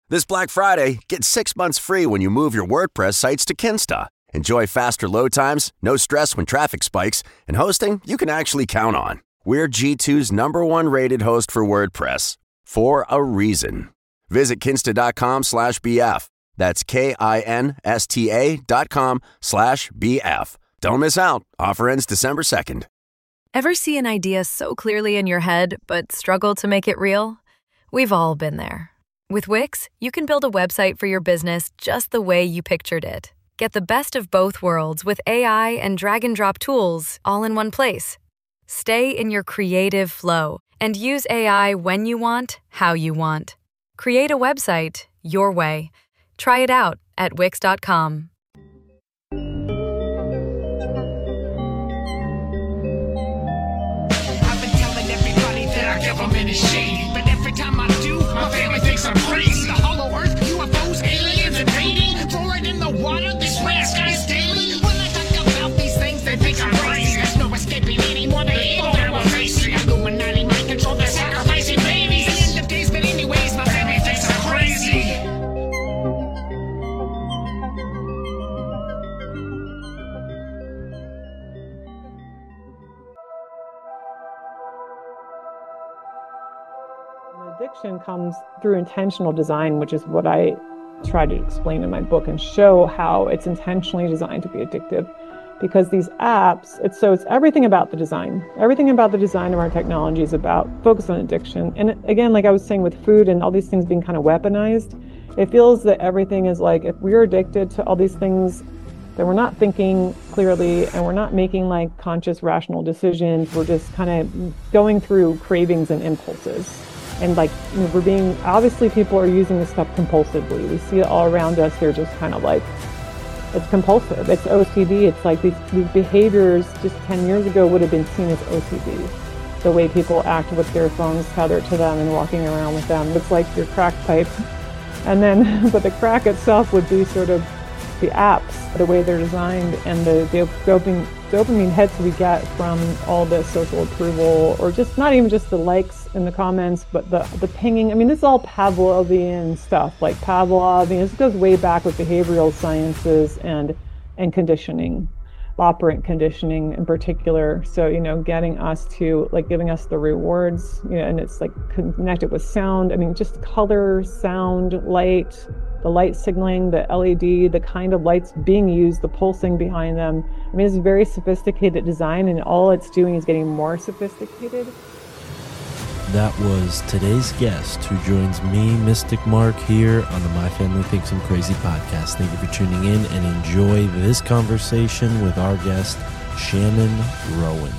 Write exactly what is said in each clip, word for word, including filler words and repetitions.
This Black Friday, get six months free when you move your WordPress sites to Kinsta. Enjoy faster load times, no stress when traffic spikes, and hosting you can actually count on. We're G two's number one rated host for WordPress, for a reason. Visit kinsta.com slash BF. That's K-I-N-S-T-A dot com slash B-F. Don't miss out. Offer ends December second. Ever see an idea so clearly in your head, but struggle to make it real? We've all been there. With Wix, you can build a website for your business just the way you pictured it. Get the best of both worlds with A I and drag-and-drop tools all in one place. Stay in your creative flow and use A I when you want, how you want. Create a website your way. Try it out at wix dot com. Government is shady, but every time I do, my family thinks I'm crazy. The hollow earth, U F Os, aliens invading, fluoride in the water, they swear skies daily. When I talk about these things, they think I'm crazy. There's no escaping any more the evil that we're facing. Illuminati mind control, they're sacrificing babies. The end of days, but anyways, my family thinks I'm crazy. Addiction comes through intentional design, which is what I try to explain in my book and show how it's intentionally designed to be addictive. Because these apps, it's so it's everything about the design. Everything about the design of our technology is about focus on addiction. And again, like I was saying with food and all these things being kind of weaponized, it feels that everything is like, if we're addicted to all these things, then we're not thinking clearly and we're not making like conscious, rational decisions. We're just kind of going through cravings and impulses. And like, you know, we're being, obviously people are using this stuff compulsively. We see it all around us. They're just kind of like, it's compulsive. It's O C D. It's like these, these behaviors just ten years ago would have been seen as O C D. The way people act with their phones tethered to them and walking around with them. It's like your crack pipe. And then, but the crack itself would be sort of the apps, the way they're designed, and the, the dopamine, dopamine hits we get from all the social approval, or just not even just the likes in the comments, but the, the pinging. I mean, this is all Pavlovian stuff, like Pavlov. I mean, this goes way back with behavioral sciences and, and conditioning, operant conditioning in particular. So, you know, getting us to, like, giving us the rewards, you know, and it's like connected with sound. I mean, just color, sound, light, the light signaling, the L E D, the kind of lights being used, the pulsing behind them. I mean, it's very sophisticated design, and all it's doing is getting more sophisticated. That was today's guest, who joins me, Mystic Mark, here on the My Family Thinks I'm Crazy podcast. Thank you for tuning in, and enjoy this conversation with our guest, Shannon Rowan.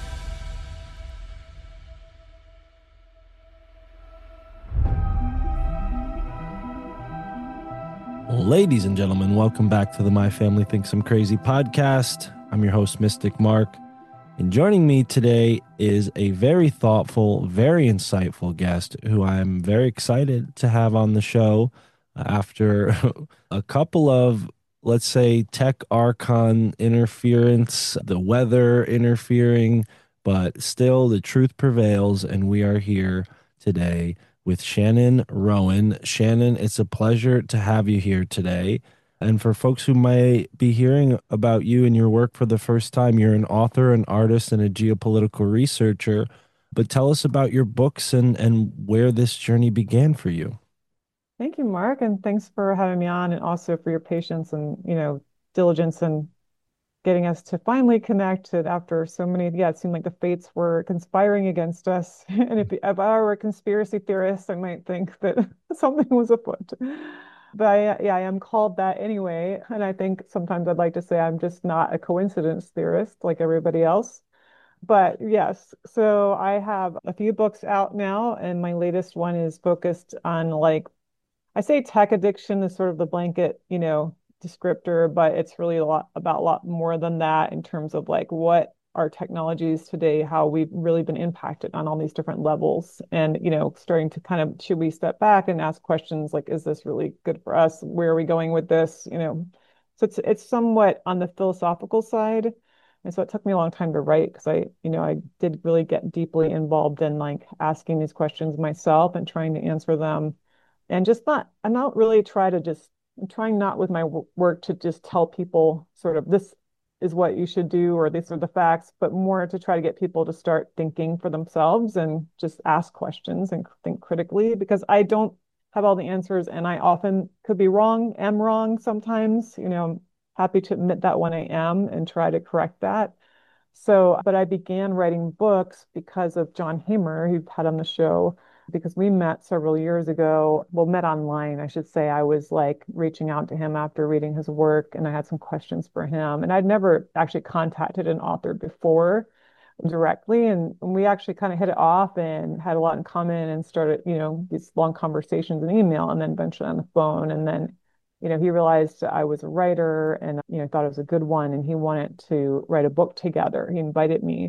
Ladies and gentlemen, welcome back to the My Family Thinks I'm Crazy podcast. I'm your host, Mystic Mark. And joining me today is a very thoughtful, very insightful guest who I'm very excited to have on the show after a couple of, let's say, tech archon interference, the weather interfering, but still the truth prevails, and we are here today with Shannon Rowan. Shannon, it's a pleasure to have you here today. And for folks who might be hearing about you and your work for the first time, you're an author, an artist, and a geopolitical researcher. But tell us about your books and, and where this journey began for you. Thank you, Mark, and thanks for having me on, and also for your patience and, you know, diligence and getting us to finally connect it after so many, yeah, it seemed like the fates were conspiring against us. And if, if I were a conspiracy theorist, I might think that something was afoot. But I, yeah, I am called that anyway. And I think sometimes I'd like to say I'm just not a coincidence theorist like everybody else. But yes, so I have a few books out now, and my latest one is focused on, like, I say tech addiction is sort of the blanket, you know, descriptor, but it's really a lot about a lot more than that in terms of like what our technologies today, how we've really been impacted on all these different levels. And, you know, starting to kind of, should we step back and ask questions like, is this really good for us? Where are we going with this? You know, so it's it's somewhat on the philosophical side. And so it took me a long time to write because I, you know, I did really get deeply involved in like asking these questions myself and trying to answer them and just not, I'm not really try to just, I'm trying not with my w- work to just tell people sort of this is what you should do or these are the facts, but more to try to get people to start thinking for themselves and just ask questions and think critically because I don't have all the answers and I often could be wrong, am wrong sometimes, you know, I'm happy to admit that when I am and try to correct that. So, but I began writing books because of John Hamer, who you've had on the show, because we met several years ago. Well, met online, I should say. I was like reaching out to him after reading his work, and I had some questions for him. And I'd never actually contacted an author before directly. And we actually kind of hit it off and had a lot in common and started, you know, these long conversations in email and then eventually on the phone. And then you know, he realized I was a writer and, you know, thought it was a good one and he wanted to write a book together. He invited me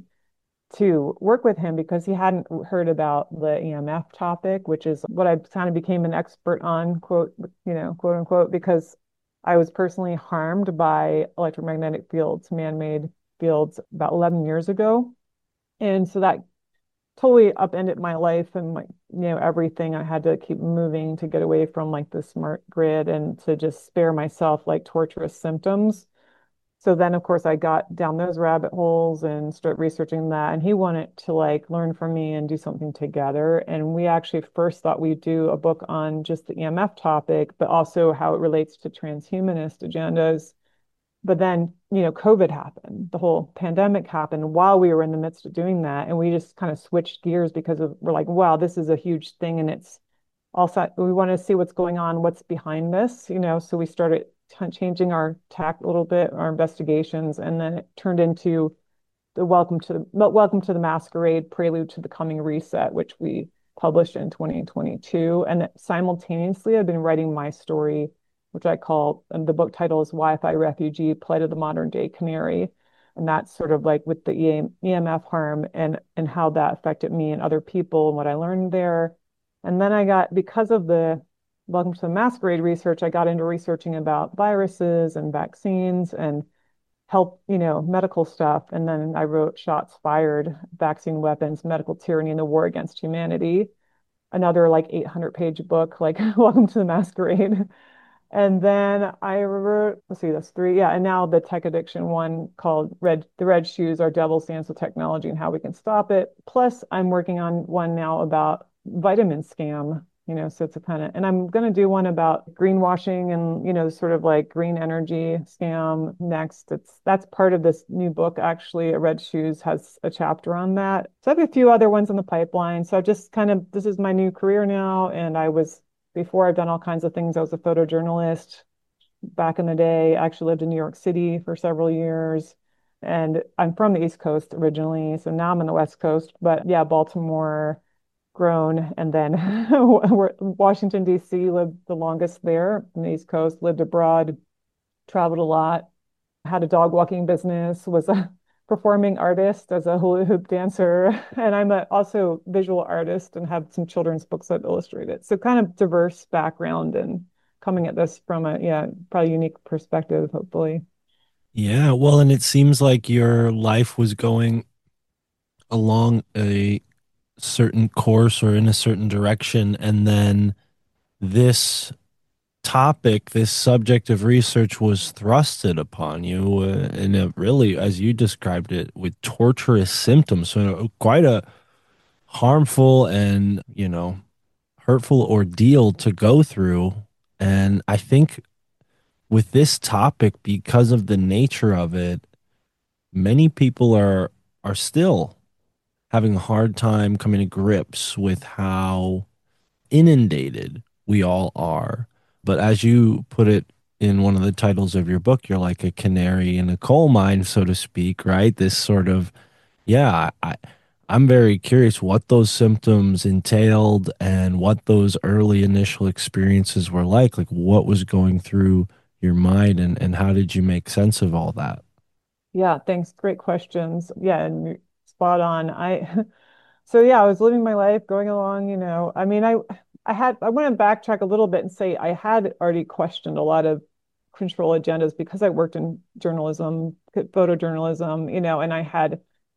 to work with him because he hadn't heard about the E M F topic, which is what I kind of became an expert on, quote, you know, quote unquote, because I was personally harmed by electromagnetic fields, man-made fields about eleven years ago. And so that totally upended my life and my, you know, everything. I had to keep moving to get away from like the smart grid and to just spare myself like torturous symptoms. So then, of course, I got down those rabbit holes and started researching that. And he wanted to like learn from me and do something together. And we actually first thought we'd do a book on just the E M F topic, but also how it relates to transhumanist agendas. But then, you know, COVID happened, the whole pandemic happened while we were in the midst of doing that. And we just kind of switched gears because of, we're like, wow, this is a huge thing. And it's also, we want to see what's going on, what's behind this, you know. So we started t- changing our tack a little bit, our investigations. And then it turned into the Welcome to the Welcome to the Masquerade, Prelude to the Coming Reset, which we published in twenty twenty-two. And simultaneously, I've been writing my story which I call, and the book title is Wi-Fi Refugee, Plight of the Modern Day Canary. And that's sort of like with the E M F harm and, and how that affected me and other people and what I learned there. And then I got, because of the Welcome to the Masquerade research, I got into researching about viruses and vaccines and health, you know, medical stuff. And then I wrote Shots Fired, Vaccine Weapons, Medical Tyranny, and the War Against Humanity, another like eight hundred page book, like Welcome to the Masquerade. And then I wrote, let's see, that's three. Yeah. And now the tech addiction one called Red, The Red Shoes, Our Devil's Dance with Technology and How We Can Stop It. Plus, I'm working on one now about vitamin scam, you know, so it's a kind of, and I'm going to do one about greenwashing and, you know, sort of like green energy scam next. It's, that's part of this new book, actually. Red Shoes has a chapter on that. So I have a few other ones in the pipeline. So I just kind of, this is my new career now. And I was, before I've done all kinds of things. I was a photojournalist back in the day. I actually lived in New York City for several years. And I'm from the East Coast originally. So now I'm on the West Coast. But yeah, Baltimore grown. And then Washington, D C lived the longest there on the East Coast, lived abroad, traveled a lot, had a dog walking business, was a performing artist as a hula hoop dancer. And I'm a, also visual artist and have some children's books that illustrate it. So kind of diverse background and coming at this from a, yeah, probably unique perspective, hopefully. Yeah, well, and it seems like your life was going along a certain course or in a certain direction, and then this topic, this subject of research was thrusted upon you uh, in a really, as you described it, with torturous symptoms. So quite a harmful and, you know, hurtful ordeal to go through. And I think with this topic, because of the nature of it, many people are are still having a hard time coming to grips with how inundated we all are. But as you put it in one of the titles of your book, you're like a canary in a coal mine, so to speak, right? This sort of, yeah, I, I'm very curious what those symptoms entailed and what those early initial experiences were like. Like what was going through your mind and, and how did you make sense of all that? Yeah, thanks. Great questions. Yeah, and you're spot on. I so yeah, I was living my life going along, you know. I mean, I I had I want to backtrack a little bit and say I had already questioned a lot of control agendas because I worked in journalism, photojournalism, you know, and I had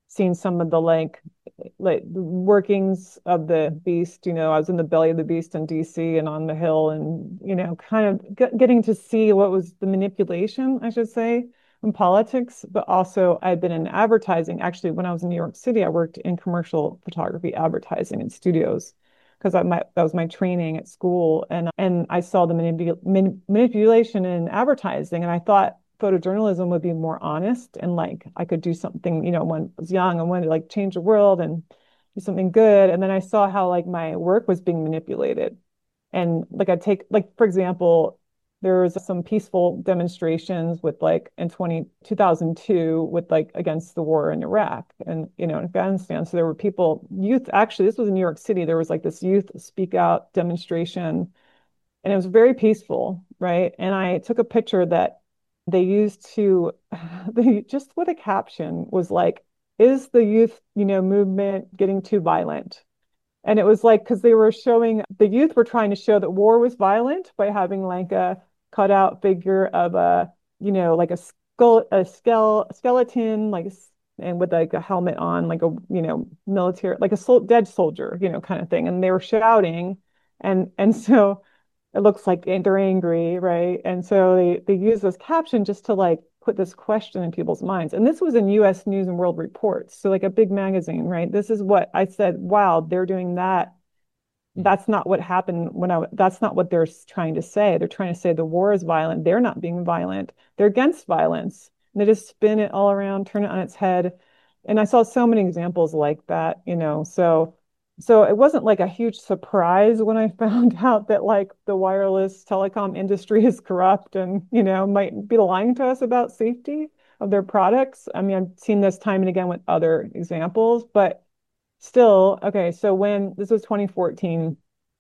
seen some of the like like the workings of the beast. You know, I was in the belly of the beast in D C and on the Hill, and you know, kind of get, getting to see what was the manipulation, I should say, in politics. But also, I've been in advertising. Actually, when I was in New York City, I worked in commercial photography, advertising, in studios because I my that was my training at school, and and I saw the manipul man, manipulation in advertising, and I thought photojournalism would be more honest and like I could do something, you know, when I was young, I wanted to like change the world and do something good. And then I saw how like my work was being manipulated. And like I'd take like for example, there was some peaceful demonstrations with like in twenty two thousand two with like against the war in Iraq and you know in Afghanistan. So there were people, youth, actually this was in New York City. There was like this youth speak out demonstration and it was very peaceful, right? And I took a picture that they used to they just with a caption was like, is the youth, you know, movement getting too violent? And it was like because they were showing the youth were trying to show that war was violent by having like a cutout figure of a, you know, like a skull, a skele, skeleton, like and with like a helmet on, like a, you know, military, like a sol dead soldier, you know, kind of thing. And they were shouting, and and so it looks like they're angry, right? And so they they use this caption just to like put this question in people's minds. And this was in U S News and World Reports, so like a big magazine, right? This is what I said, wow, they're doing that. That's not what happened when I, that's not what they're trying to say. They're trying to say the war is violent. They're not being violent. They're against violence. And they just spin it all around, turn it on its head. And I saw so many examples like that, you know, so so it wasn't like a huge surprise when I found out that like the wireless telecom industry is corrupt and, you know, might be lying to us about safety of their products. I mean, I've seen this time and again with other examples, but still, okay, so when this was twenty fourteen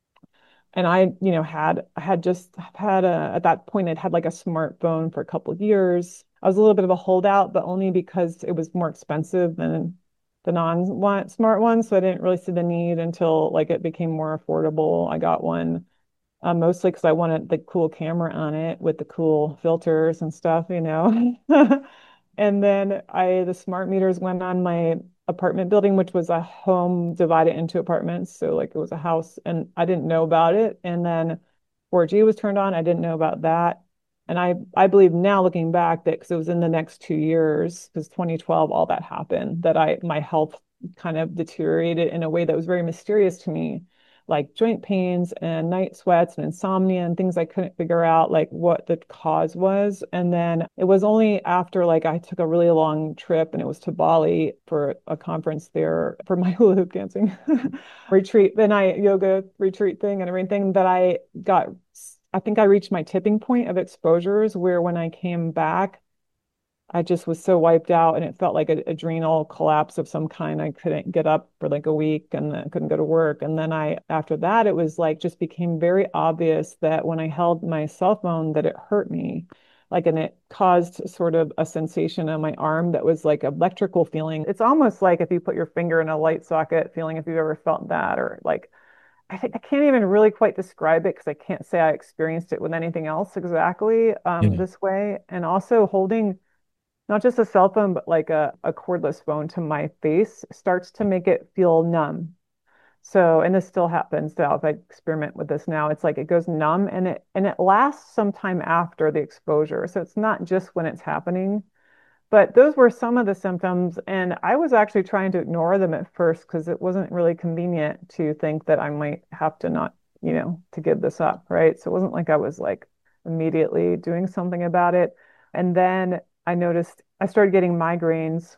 and I, you know, had I had just had a at that point I'd had like a smartphone for a couple of years. I was a little bit of a holdout, but only because it was more expensive than the non-smart one. So I didn't really see the need until like it became more affordable. I got one uh, mostly because I wanted the cool camera on it with the cool filters and stuff, you know. And then I the smart meters went on my apartment building, which was a home divided into apartments. So like it was a house and I didn't know about it. And then four G was turned on. I didn't know about that. And I, I believe now looking back that because it was in the next two years, because twenty twelve, all that happened, that I my health kind of deteriorated in a way that was very mysterious to me, like joint pains and night sweats and insomnia and things I couldn't figure out like what the cause was. And then it was only after like I took a really long trip and it was to Bali for a conference there for my hula hoop dancing retreat, then I yoga retreat thing and everything that I got I think I reached my tipping point of exposures where when I came back, I just was so wiped out and it felt like an adrenal collapse of some kind. I couldn't get up for like a week and then couldn't go to work. And then I, after that, it was like just became very obvious that when I held my cell phone that it hurt me. Like, and it caused sort of a sensation on my arm that was like electrical feeling. It's almost like if you put your finger in a light socket feeling, if you've ever felt that, or like I think I can't even really quite describe it because I can't say I experienced it with anything else exactly um, Yeah. this way. And also holding not just a cell phone, but like a, a cordless phone to my face starts to make it feel numb. So, and this still happens now if I experiment with this now, it's like it goes numb and it and it lasts some time after the exposure. So it's not just when it's happening. But those were some of the symptoms, and I was actually trying to ignore them at first because it wasn't really convenient to think that I might have to not, you know, to give this up, right? So it wasn't like I was like immediately doing something about it. And then I noticed I started getting migraines.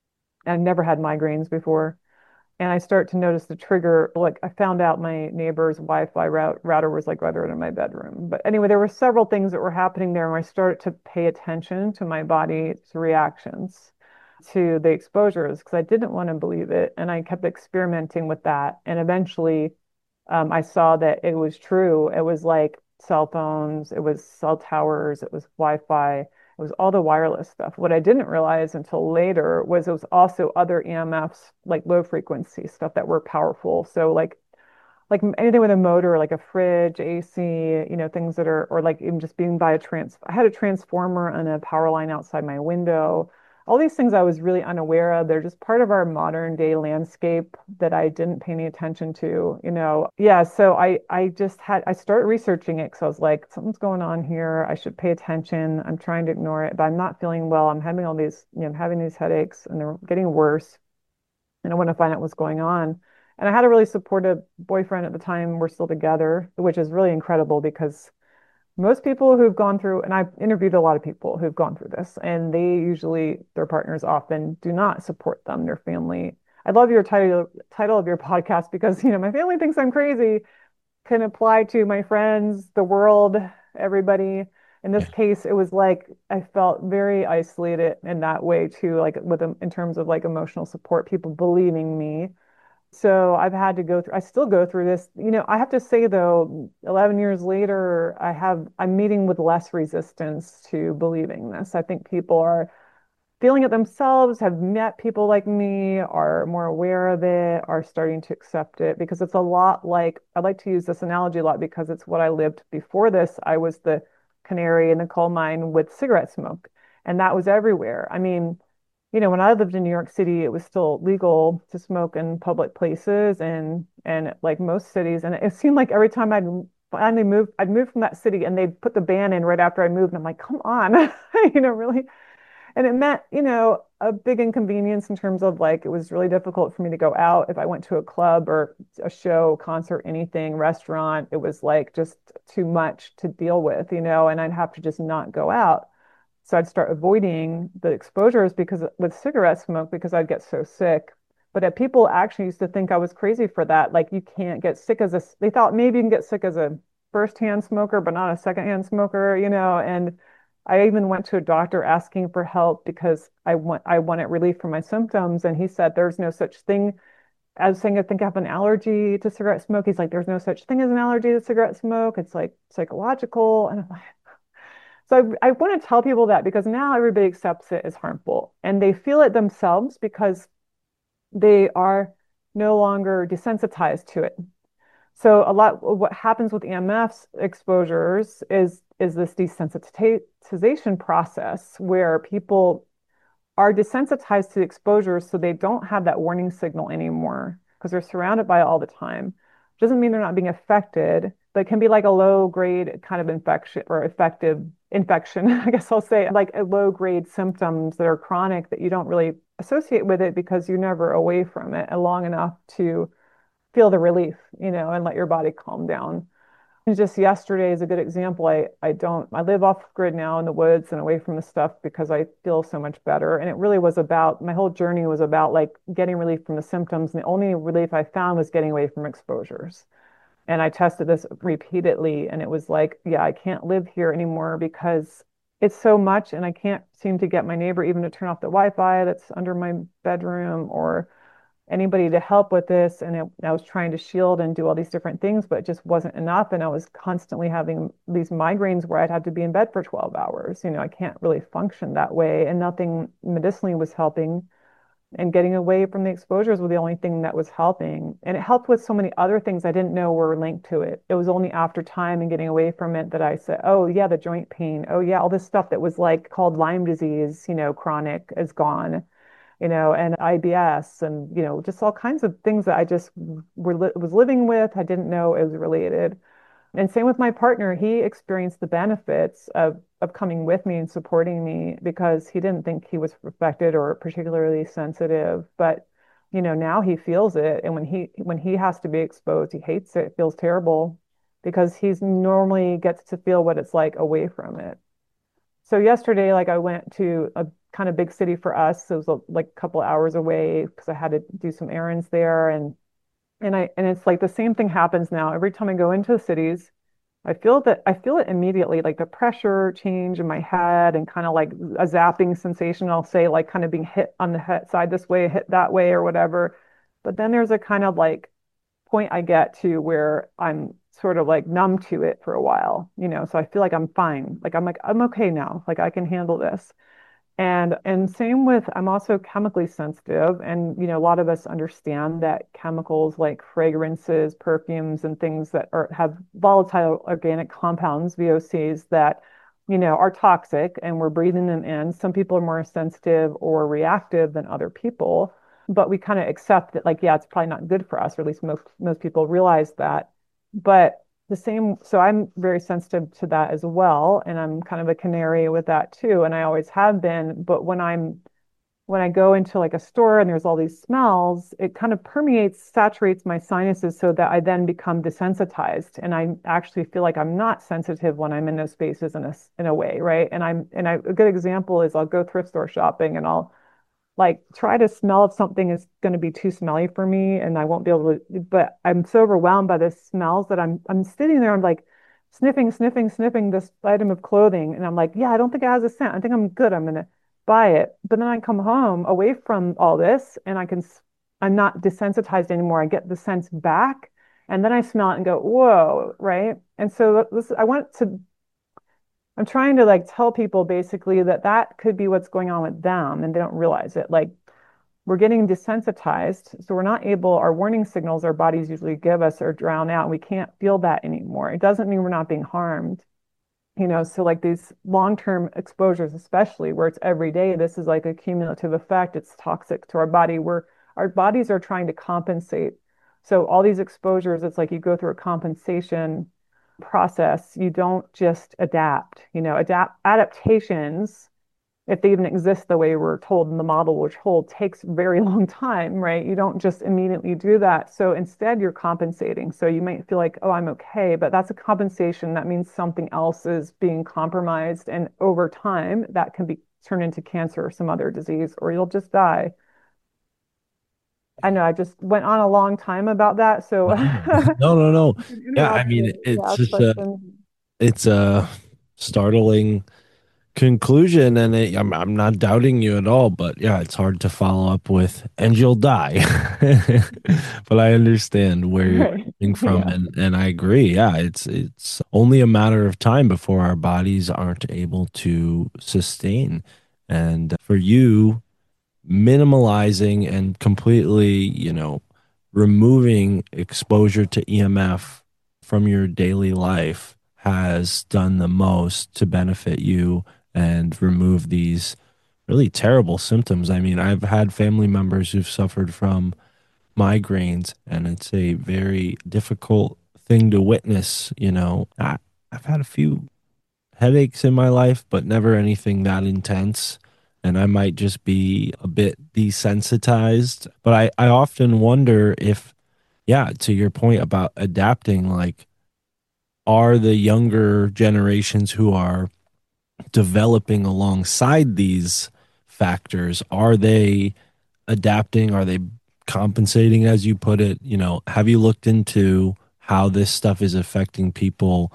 I never had migraines before and I start to notice the trigger. Like I found out my neighbor's Wi-Fi route, router was like right in my bedroom. But anyway, there were several things that were happening there, and I started to pay attention to my body's reactions to the exposures because I didn't want to believe it, and I kept experimenting with that. And eventually, um, I saw that it was true. It was like cell phones, it was cell towers, it was Wi-Fi, it was all the wireless stuff. What I didn't realize until later was it was also other E M Fs, like low frequency stuff that were powerful. So like like anything with a motor, like a fridge, A C, you know, things that are, or like even just being by a trans, I had a transformer and a power line outside my window. all these things I was really unaware of. They're just part of our modern day landscape that I didn't pay any attention to, you know. Yeah, so I I just had I started researching it because I was like, something's going on here. I should pay attention. I'm trying to ignore it, but I'm not feeling well. I'm having all these, you know, I'm having these headaches and they're getting worse. And I want to find out what's going on. And I had a really supportive boyfriend at the time. We're still together, which is really incredible because most people who've gone through, and I've interviewed a lot of people who've gone through this, and they usually, their partners often do not support them, their family. I love your title title of your podcast because, you know, my family thinks I'm crazy can apply to my friends, the world, everybody. In this Yeah. case, it was like I felt very isolated in that way too, like with in terms of like emotional support, people believing me. So I've had to go through, I still go through this. You know, I have to say though, eleven years later, I have, I'm meeting with less resistance to believing this. I think people are feeling it themselves, have met people like me, are more aware of it, are starting to accept it because it's a lot like, I like to use this analogy a lot because it's what I lived before this. I was the canary in the coal mine with cigarette smoke, and that was everywhere. I mean, you know, when I lived in New York City, it was still legal to smoke in public places and and like most cities. And it seemed like every time I'd finally moved, I'd moved from that city and they'd put the ban in right after I moved. And I'm like, come on, you know, really. And it meant, you know, a big inconvenience in terms of like it was really difficult for me to go out if I went to a club or a show, concert, anything, restaurant. It was like just too much to deal with, you know, and I'd have to just not go out. So I'd start avoiding the exposures because with cigarette smoke because I'd get so sick. But uh, people actually used to think I was crazy for that. Like you can't get sick as a, they thought maybe you can get sick as a first-hand smoker, but not a second-hand smoker, you know. And I even went to a doctor asking for help because I want I wanted relief from my symptoms. And he said there's no such thing as saying I think I have an allergy to cigarette smoke. He's like, there's no such thing as an allergy to cigarette smoke. It's like psychological. And I'm like, so I, I want to tell people that because now everybody accepts it as harmful and they feel it themselves because they are no longer desensitized to it. So a lot of what happens with E M Fs exposures is is this desensitization process where people are desensitized to exposures so they don't have that warning signal anymore because they're surrounded by it all the time. Doesn't mean they're not being affected, but it can be like a low grade kind of infection or effective infection, I guess I'll say, like a low grade symptoms that are chronic that you don't really associate with it because you're never away from it long enough to feel the relief, you know, and let your body calm down. And just yesterday is a good example. I, I don't, I live off grid now in the woods and away from the stuff because I feel so much better. And it really was about, my whole journey was about like getting relief from the symptoms. And the only relief I found was getting away from exposures. And I tested this repeatedly and it was like, yeah, I can't live here anymore because it's so much and I can't seem to get my neighbor even to turn off the Wi-Fi that's under my bedroom or anybody to help with this. And it, I was trying to shield and do all these different things, but it just wasn't enough. And I was constantly having these migraines where I'd have to be in bed for twelve hours. You know, I can't really function that way. And nothing medicinally was helping. And getting away from the exposures was the only thing that was helping. And it helped with so many other things I didn't know were linked to it. It was only after time and getting away from it that I said, oh, yeah, the joint pain. Oh, yeah, all this stuff that was like called Lyme disease, you know, chronic is gone, you know, and I B S and, you know, just all kinds of things that I just were li was living with. I didn't know it was related. And same with my partner. He experienced the benefits of of coming with me and supporting me because he didn't think he was affected or particularly sensitive. But, you know, now he feels it. And when he when he has to be exposed, he hates it, feels terrible because he's normally gets to feel what it's like away from it. So yesterday, like I went to a kind of big city for us. So it was a, like a couple hours away because I had to do some errands there. And and I and it's like the same thing happens now. Every time I go into the cities, I feel that I feel it immediately, like the pressure change in my head and kind of like a zapping sensation. I'll say like kind of being hit on the head side this way, hit that way or whatever. But then there's a kind of like point I get to where I'm sort of like numb to it for a while, you know, so I feel like I'm fine. Like I'm like, I'm okay now. Like I can handle this. And and same with I'm also chemically sensitive. And you know, a lot of us understand that chemicals like fragrances, perfumes, and things that are have volatile organic compounds, V O Cs, that you know, are toxic and we're breathing them in. Some people are more sensitive or reactive than other people, but we kind of accept that, like, yeah, it's probably not good for us, or at least most most people realize that. But the same, so I'm very sensitive to that as well, and I'm kind of a canary with that too, and I always have been. But when I'm when I go into like a store and there's all these smells, it kind of permeates, saturates my sinuses so that I then become desensitized. And I actually feel like I'm not sensitive when I'm in those spaces in a, in a way, right? And I'm, and I, a good example is I'll go thrift store shopping and I'll like try to smell if something is going to be too smelly for me and I won't be able to, but I'm so overwhelmed by the smells that I'm, I'm sitting there, I'm like sniffing, sniffing, sniffing this item of clothing. And I'm like, yeah, I don't think it has a scent. I think I'm good. I'm going to buy it. But then I come home away from all this and I can, I'm not desensitized anymore. I get the sense back and then I smell it and go, whoa, right? And so this, I want to, I'm trying to like tell people basically that that could be what's going on with them and they don't realize it. Like we're getting desensitized. So we're not able, our warning signals our bodies usually give us are drowned out and we can't feel that anymore. It doesn't mean we're not being harmed. You know, so like these long-term exposures, especially where it's every day, this is like a cumulative effect. It's toxic to our body. We're our bodies are trying to compensate. So all these exposures, it's like you go through a compensation process. You don't just adapt, you know, adapt adaptations, if they even exist the way we're told in the model we're told, takes a very long time, right? You don't just immediately do that. So instead, you're compensating. So you might feel like, oh, I'm okay, but that's a compensation. That means something else is being compromised. And over time, that can be turned into cancer or some other disease, or you'll just die. I know I just went on a long time about that. So No, no, no. you can Yeah, I interrupt mean, me, it's ask just a, questions. it's a startling conclusion, and it, I'm I'm not doubting you at all, but yeah, it's hard to follow up with, and you'll die. But I understand where you're Right. coming from, Yeah. and and I agree. Yeah, it's it's only a matter of time before our bodies aren't able to sustain. And for you, minimalizing and completely, you know, removing exposure to E M F from your daily life has done the most to benefit you and remove these really terrible symptoms. I mean, I've had family members who've suffered from migraines, and it's a very difficult thing to witness. You know, I, I've had a few headaches in my life, but never anything that intense. And I might just be a bit desensitized. But I, I often wonder if, yeah, to your point about adapting, like, are the younger generations who are developing alongside these factors, are they adapting? Are they compensating, as you put it? You know, have you looked into how this stuff is affecting people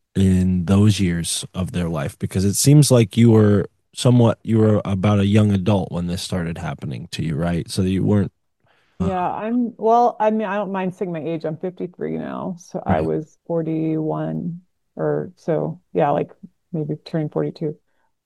in those years of their life? Because it seems like you were somewhat, you were about a young adult when this started happening to you, right? So you weren't uh, Yeah, I'm, well, I mean, I don't mind saying my age. I'm fifty-three now. So I right. was forty-one or so. Yeah, like maybe turning forty-two.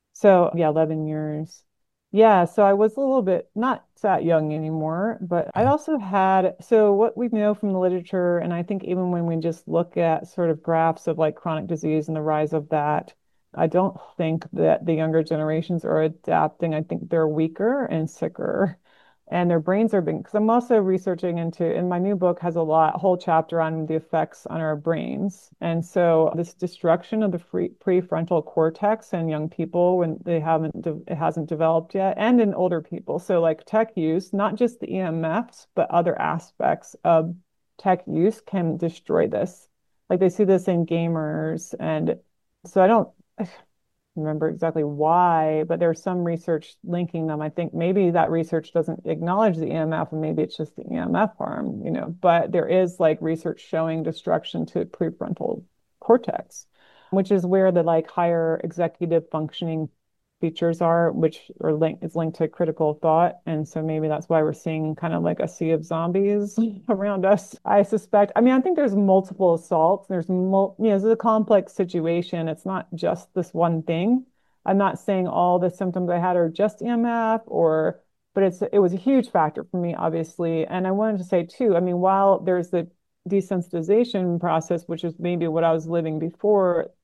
So yeah, eleven years. Yeah, so I was a little bit not that young anymore, but I also had, so what we know from the literature, and I think even when we just look at sort of graphs of like chronic disease and the rise of that, I don't think that the younger generations are adapting. I think they're weaker and sicker and their brains are being, because I'm also researching into, in my new book has a lot, whole chapter on the effects on our brains. And so this destruction of the free, prefrontal cortex in young people when they haven't, it hasn't developed yet, and in older people. So like tech use, not just the E M Fs, but other aspects of tech use can destroy this. Like they see this in gamers. And so I don't, remember exactly why, but there's some research linking them. I think maybe that research doesn't acknowledge the E M F and maybe it's just the E M F harm, you know, but there is like research showing destruction to prefrontal cortex, which is where the like higher executive functioning features are, which are linked is linked to critical thought. And so maybe that's why we're seeing kind of like a sea of zombies around us. I suspect. I mean, I think there's multiple assaults. There's mul you know, it's a complex situation. It's not just this one thing. I'm not saying all the symptoms I had are just E M F or, but it's it was a huge factor for me, obviously. And I wanted to say too, I mean, while there's the desensitization process, which is maybe what I was living before,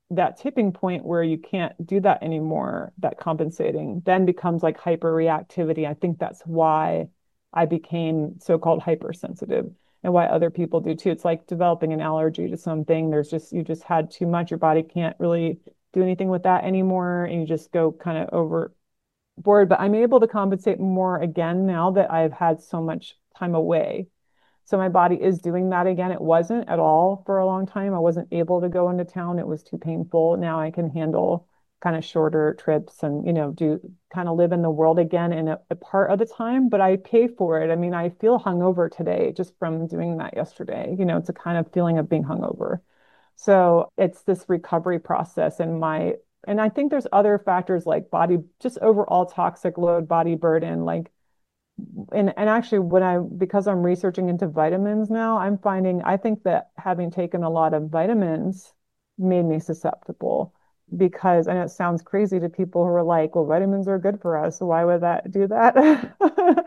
that tipping point where you can't do that anymore, that compensating then becomes like hyperreactivity. I think that's why I became so-called hypersensitive and why other people do too. It's like developing an allergy to something. There's just, you just had too much. Your body can't really do anything with that anymore. And you just go kind of overboard. But I'm able to compensate more again now that I've had so much time away. So my body is doing that again. It wasn't at all for a long time. I wasn't able to go into town. It was too painful. Now I can handle kind of shorter trips and, you know, do kind of live in the world again in a, a part of the time, but I pay for it. I mean, I feel hungover today just from doing that yesterday. You know, it's a kind of feeling of being hungover. So it's this recovery process and my, and I think there's other factors like body, just overall toxic load, body burden, like and and actually when I because I'm researching into vitamins now, I'm finding I think that having taken a lot of vitamins made me susceptible because and it sounds crazy to people who are like, well, vitamins are good for us. So why would that do that?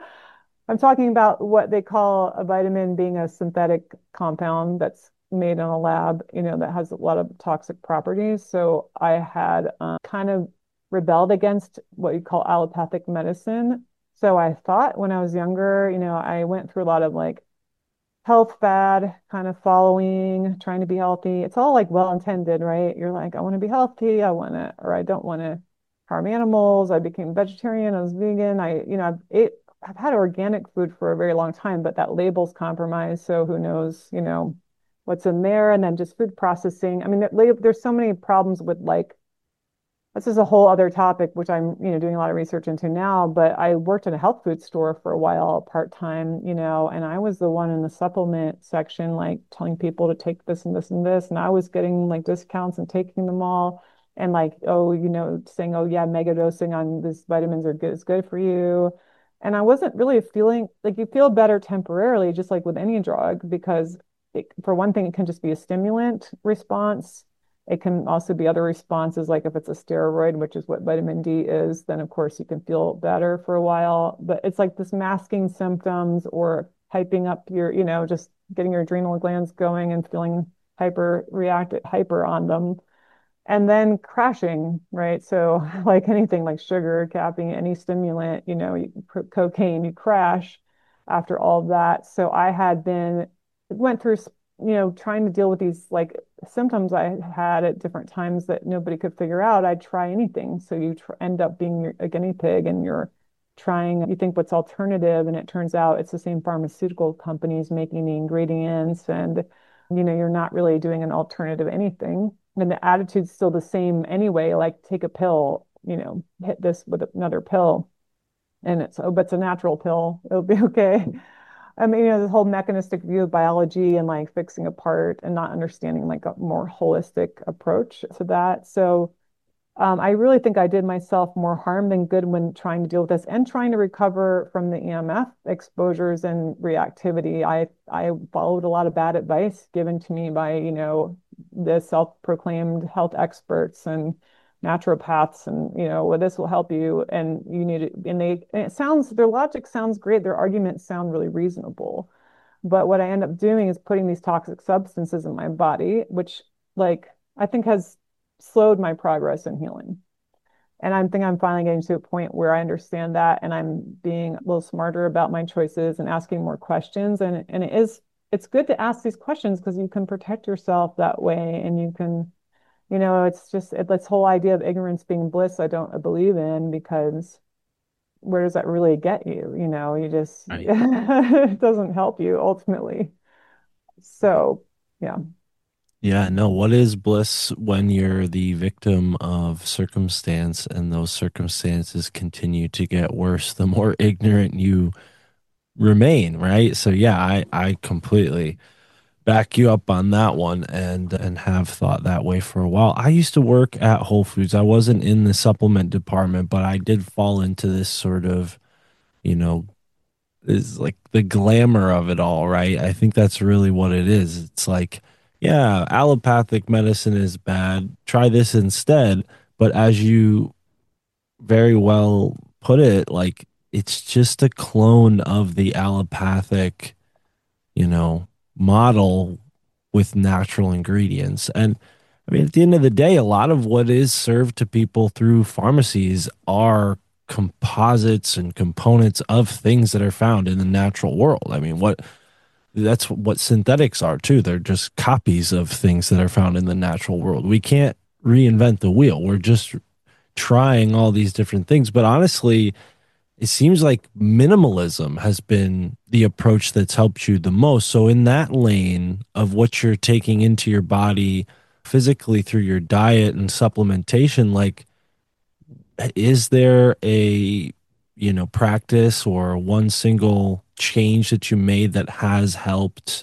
I'm talking about what they call a vitamin being a synthetic compound that's made in a lab, you know, that has a lot of toxic properties. So I had um, kind of rebelled against what you call allopathic medicine. So I thought when I was younger, you know, I went through a lot of like health fad kind of following, trying to be healthy. It's all like well intended, right? You're like, I want to be healthy, I want to, or I don't want to harm animals. I became vegetarian, I was vegan. I, you know, I've ate, I've had organic food for a very long time, but that label's compromised. So who knows, you know, what's in there. And then just food processing. I mean, there's so many problems with like this is a whole other topic, which I'm, you know, doing a lot of research into now, but I worked in a health food store for a while, part-time, you know, and I was the one in the supplement section, like telling people to take this and this and this. And I was getting like discounts and taking them all and like, oh, you know, saying, oh yeah, mega dosing on these vitamins are good, it's good for you. And I wasn't really feeling like you feel better temporarily, just like with any drug, because it, for one thing, it can just be a stimulant response. It can also be other responses, like if it's a steroid, which is what vitamin D is, then of course you can feel better for a while. But it's like this masking symptoms or hyping up your, you know, just getting your adrenal glands going and feeling hyper reactive, hyper on them. And then crashing, right? So like anything like sugar, caffeine, any stimulant, you know, you, cocaine, you crash after all of that. So I had been, went through you know, trying to deal with these like symptoms I had at different times that nobody could figure out, I'd try anything. So you tr end up being a guinea pig and you're trying, you think what's alternative, and it turns out it's the same pharmaceutical companies making the ingredients, and you know, you're not really doing an alternative anything. And the attitude's still the same anyway, like take a pill, you know, hit this with another pill. And it's, oh, but it's a natural pill. It'll be okay. I mean, you know, this whole mechanistic view of biology and like fixing a part and not understanding like a more holistic approach to that. So um, I really think I did myself more harm than good when trying to deal with this and trying to recover from the E M F exposures and reactivity. I I followed a lot of bad advice given to me by, you know, the self-proclaimed health experts and naturopaths, and you know, well, this will help you and you need it. And they, and it sounds, their logic sounds great, their arguments sound really reasonable, but what I end up doing is putting these toxic substances in my body, which like I think has slowed my progress in healing. And I think I'm finally getting to a point where I understand that and I'm being a little smarter about my choices and asking more questions. And and it is it's good to ask these questions because you can protect yourself that way, and you can, you know, it's just it, this whole idea of ignorance being bliss, I don't believe in, because where does that really get you? You know, you just, Right. it doesn't help you ultimately. So, yeah. Yeah, no, what is bliss when you're the victim of circumstance and those circumstances continue to get worse the more ignorant you remain, right? So yeah, I I completely back you up on that one and and have thought that way for a while. I used to work at Whole Foods. I wasn't in the supplement department, but I did fall into this sort of, you know, is like the glamour of it all, right? I think that's really what it is. It's like, yeah, allopathic medicine is bad. Try this instead. But as you very well put it, like it's just a clone of the allopathic, you know, model with natural ingredients. And I mean, at the end of the day, a lot of what is served to people through pharmacies are composites and components of things that are found in the natural world. I mean, what that's what synthetics are too. They're just copies of things that are found in the natural world. We can't reinvent the wheel. We're just trying all these different things. But honestly, it seems like minimalism has been the approach that's helped you the most. So, in that lane of what you're taking into your body physically through your diet and supplementation, like, is there a, you know, practice or one single change that you made that has helped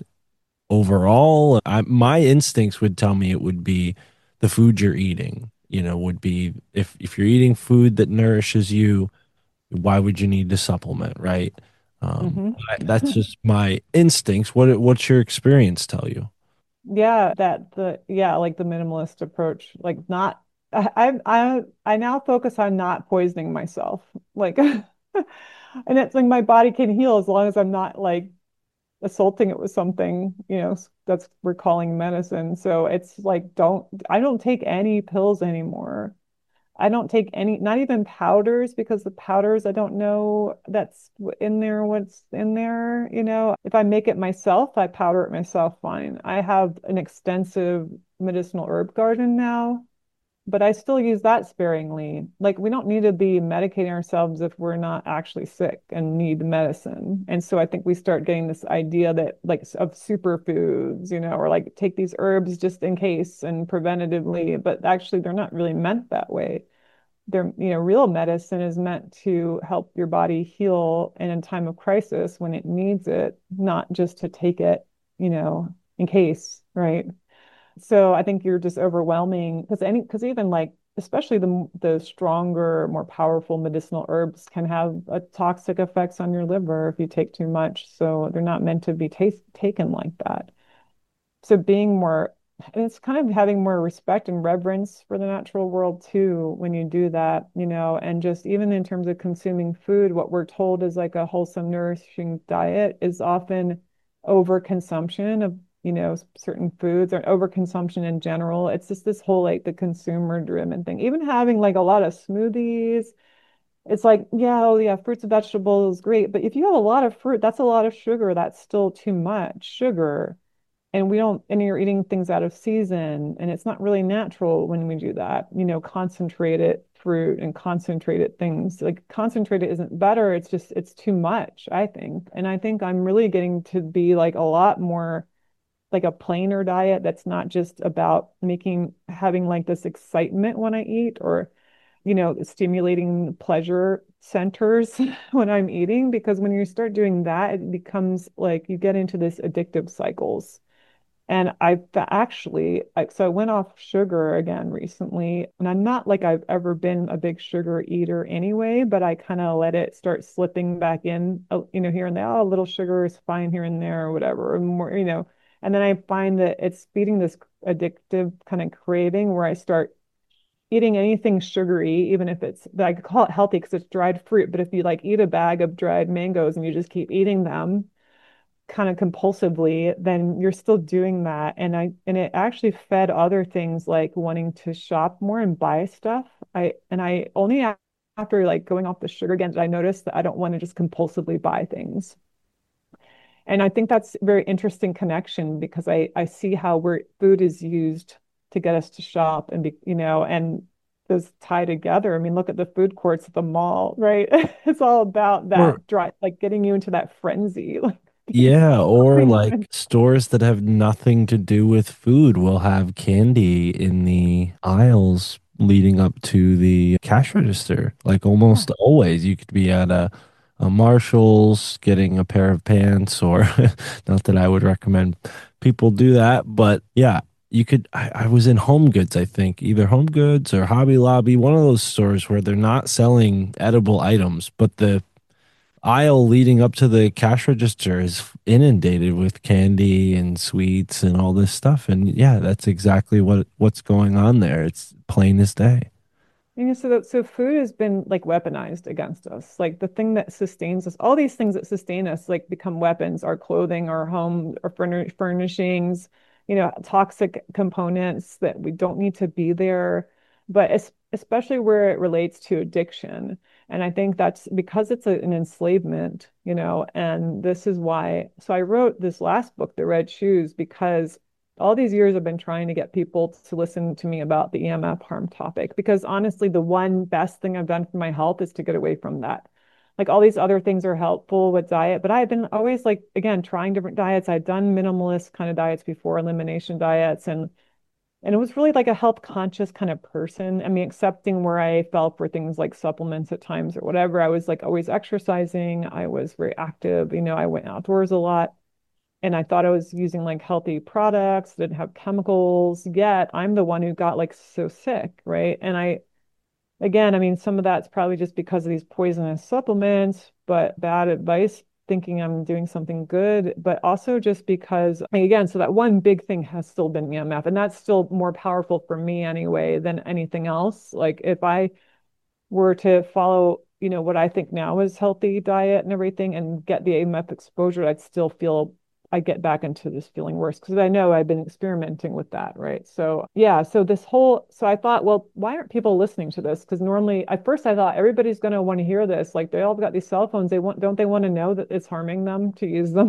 overall? I, my instincts would tell me it would be the food you're eating, you know, would be if, if you're eating food that nourishes you, why would you need to supplement, right? Um, Hmm. I, that's just my instincts. What what's your experience tell you? Yeah, that the yeah, like the minimalist approach, like not I I I I now focus on not poisoning myself. Like and it's like my body can heal as long as I'm not like assaulting it with something, you know, that's we're calling medicine. So it's like don't I don't take any pills anymore. I don't take any, not even powders, because the powders, I don't know that's in there, what's in there. You know, if I make it myself, I powder it myself, fine. I have an extensive medicinal herb garden now, but I still use that sparingly. Like, we don't need to be medicating ourselves if we're not actually sick and need medicine. And so I think we start getting this idea that, like, of superfoods, you know, or like take these herbs just in case and preventatively, but actually they're not really meant that way. They're, you know, real medicine is meant to help your body heal and in time of crisis when it needs it, not just to take it, you know, in case, right? So I think you're just overwhelming because any because even like especially the the stronger, more powerful medicinal herbs can have a toxic effects on your liver if you take too much. So they're not meant to be taste, taken like that. So being more, and it's kind of having more respect and reverence for the natural world too when you do that, you know, and just even in terms of consuming food, what we're told is like a wholesome, nourishing diet is often overconsumption of, you know, certain foods or overconsumption in general. It's just this whole like the consumer driven thing. Even having like a lot of smoothies, it's like, yeah, oh yeah, fruits and vegetables, great. But if you have a lot of fruit, that's a lot of sugar. That's still too much sugar, and we don't and you're eating things out of season, and it's not really natural when we do that, you know, concentrated fruit and concentrated things. Like, concentrated isn't better, it's just it's too much, I think. And I think I'm really getting to be like a lot more like a plainer diet that's not just about making having like this excitement when I eat, or you know, stimulating pleasure centers when I'm eating, because when you start doing that, it becomes like you get into this addictive cycles. And I've actually, like, so I went off sugar again recently, and I'm not like I've ever been a big sugar eater anyway, but I kind of let it start slipping back in, uh, you know, here and there. Oh, a little sugar is fine here and there or whatever, or more, you know. And then I find that it's feeding this addictive kind of craving where I start eating anything sugary, even if it's, I could call it healthy because it's dried fruit, but if you like eat a bag of dried mangoes and you just keep eating them, kind of compulsively, then you're still doing that. And I and it actually fed other things like wanting to shop more and buy stuff. I and I only after like going off the sugar again did I notice that I don't want to just compulsively buy things. And I think that's a very interesting connection because I I see how where food is used to get us to shop and be, you know, and those tie together. I mean, look at the food courts at the mall, right? It's all about Or that drive, like getting you into that frenzy, like yeah, or shopping. like stores that have nothing to do with food will have candy in the aisles leading up to the cash register. Like Yeah. almost always, you could be at a, a Marshall's getting a pair of pants, or not that I would recommend people do that, but yeah, you could. I, I was in Home Goods, I think, either Home Goods or Hobby Lobby, one of those stores where they're not selling edible items, but the aisle leading up to the cash register is inundated with candy and sweets and all this stuff. And yeah, that's exactly what what's going on there. It's plain as day. You know, so that, so food has been like weaponized against us. Like the thing that sustains us, all these things that sustain us, like become weapons, our clothing, our home, our furni- furnishings, you know, toxic components that we don't need to be there, but es especially where it relates to addiction. And I think that's because it's a, an enslavement, you know, and this is why. So I wrote this last book, The Red Shoes, because all these years I've been trying to get people to listen to me about the E M F harm topic, because honestly, the one best thing I've done for my health is to get away from that. Like all these other things are helpful with diet, but I've been always like, again, trying different diets. I've done minimalist kind of diets before, elimination diets, and and it was really like a health conscious kind of person. I mean, accepting where I fell for things like supplements at times or whatever. I was like always exercising. I was very active. You know, I went outdoors a lot and I thought I was using like healthy products that didn't have chemicals. Yet I'm the one who got like so sick, right? And I, again, I mean, some of that's probably just because of these poisonous supplements, but bad advice, thinking I'm doing something good, but also just because, again, so that one big thing has still been E M F, and that's still more powerful for me anyway than anything else. Like if I were to follow, you know, what I think now is healthy diet and everything and get the E M F exposure, I'd still feel I get back into this feeling worse because I know I've been experimenting with that, right? So yeah, so this whole, so I thought, well, why aren't people listening to this? Because normally, at first I thought everybody's going to want to hear this. Like they all got these cell phones. They want, don't they want to know that it's harming them to use them?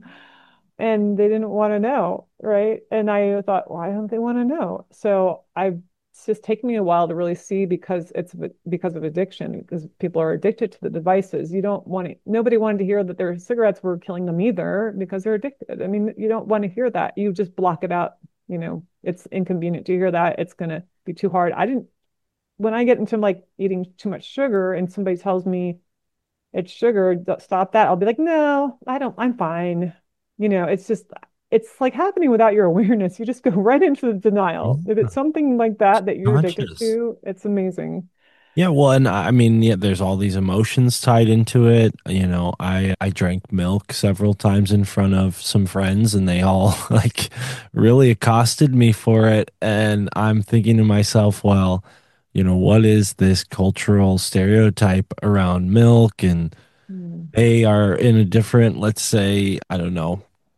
And they didn't want to know, right? And I thought, why don't they want to know? So I it's just taken me a while to really see because it's because of addiction, because people are addicted to the devices. You don't want to, nobody wanted to hear that their cigarettes were killing them either because they're addicted. I mean, you don't want to hear that. You just block it out. You know, it's inconvenient to hear that. It's going to be too hard. I didn't, when I get into like eating too much sugar and somebody tells me it's sugar, stop that. I'll be like, no, I don't, I'm fine. You know, it's just, it's like happening without your awareness. You just go right into the denial. If it's something like that that you're addicted Conscious. to, it's amazing. Yeah, well, and I mean, yeah, there's all these emotions tied into it. You know, I I drank milk several times in front of some friends, and they all like really accosted me for it. And I'm thinking to myself, well, you know, what is this cultural stereotype around milk? And Mm. they are in a different, let's say, I don't know,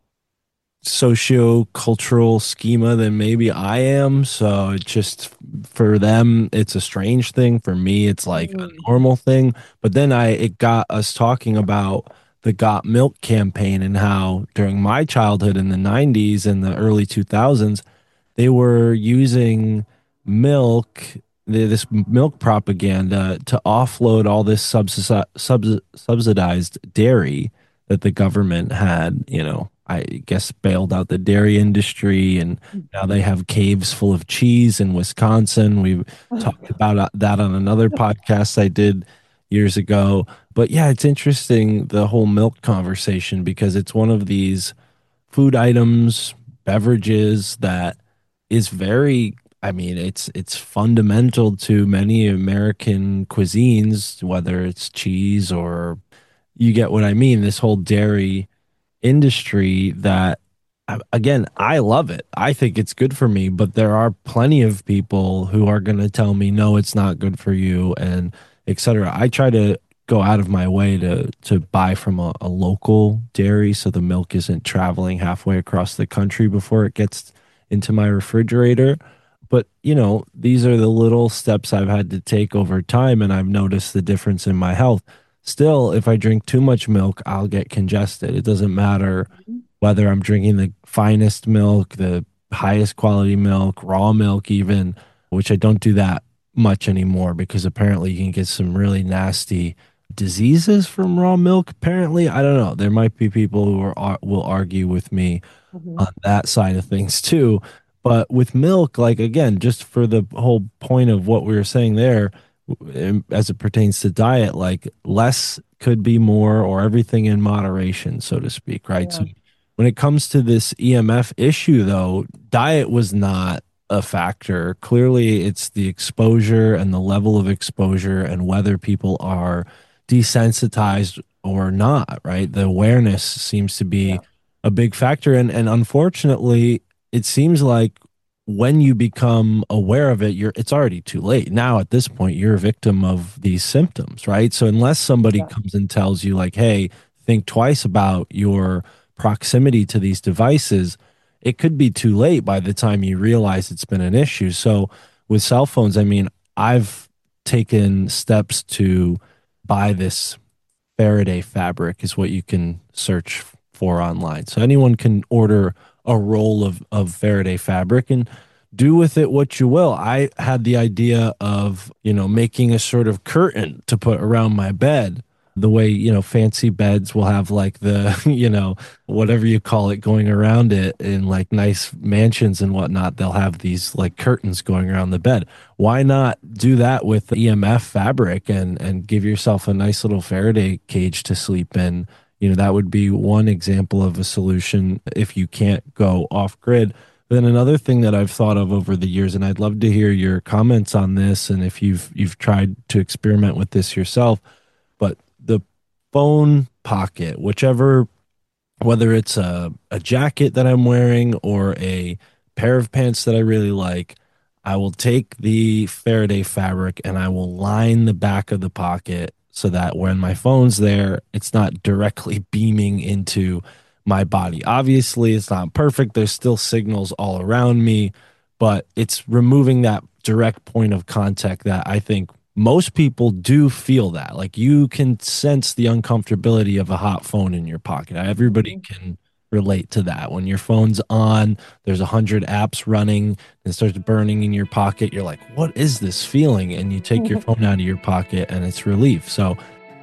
socio-cultural schema than maybe I am. So it's just for them, it's a strange thing. For me, it's like a Mm. normal thing. But then I it got us talking about the Got Milk campaign and how during my childhood in the nineties and the early two thousands, they were using milk, th- this milk propaganda to offload all this subsidi subs subsidized dairy that the government had, you know, I guess bailed out the dairy industry, and now they have caves full of cheese in Wisconsin. We Oh, talked God. about uh, that on another podcast I did years ago. But yeah, it's interesting the whole milk conversation because it's one of these food items, beverages that is very, I mean, it's it's fundamental to many American cuisines, whether it's cheese or you get what I mean, this whole dairy industry that uh, again, I love it. I think it's good for me, but there are plenty of people who are going to tell me no, it's not good for you and et cetera. I try to go out of my way to to buy from a, a local dairy so the milk isn't traveling halfway across the country before it gets into my refrigerator. But, you know, these are the little steps I've had to take over time, and I've noticed the difference in my health. Still, if I drink too much milk, I'll get congested. It doesn't matter whether I'm drinking the finest milk, the highest quality milk, raw milk, even, which I don't do that much anymore because apparently you can get some really nasty diseases from raw milk. Apparently, I don't know. There might be people who are, ar- will argue with me Mhm. on that side of things too. But with milk, like again, just for the whole point of what we were saying there, w- as it pertains to diet, like less could be more or everything in moderation, so to speak, right? So Yeah. when it comes to this E M F issue, though, diet was not a factor. Clearly, it's the exposure and the level of exposure and whether people are desensitized or not, right? The awareness seems to Yeah. be a big factor. And and unfortunately, it seems like when you become aware of it, you're it's already too late. Now at this point, you're a victim of these symptoms, right? So unless somebody Yeah. comes and tells you like, hey, think twice about your proximity to these devices, it could be too late by the time you realize it's been an issue. So with cell phones, I mean, I've taken steps to buy this Faraday fabric, is what you can search for online. So anyone can order a roll of, of Faraday fabric and do with it what you will. I had the idea of, you know, making a sort of curtain to put around my bed, the way, you know, fancy beds will have like the, you know, whatever you call it going around it in like nice mansions and whatnot. They'll have these like curtains going around the bed. Why not do that with E M F fabric and, and give yourself a nice little Faraday cage to sleep in? You know, that would be one example of a solution if you can't go off grid. Then another thing that I've thought of over the years, and I'd love to hear your comments on this, and if you've you've tried to experiment with this yourself, but the phone pocket, whichever, whether it's a, a jacket that I'm wearing or a pair of pants that I really like, I will take the Faraday fabric and I will line the back of the pocket so that when my phone's there, it's not directly beaming into my body. Obviously, it's not perfect. There's still signals all around me, but it's removing that direct point of contact that I think most people do feel that. Like you can sense the uncomfortability of a hot phone in your pocket. Everybody can relate to that. When your phone's on, there's a hundred apps running, and it starts burning in your pocket. You're like, what is this feeling? And you take your phone out of your pocket and it's relief. So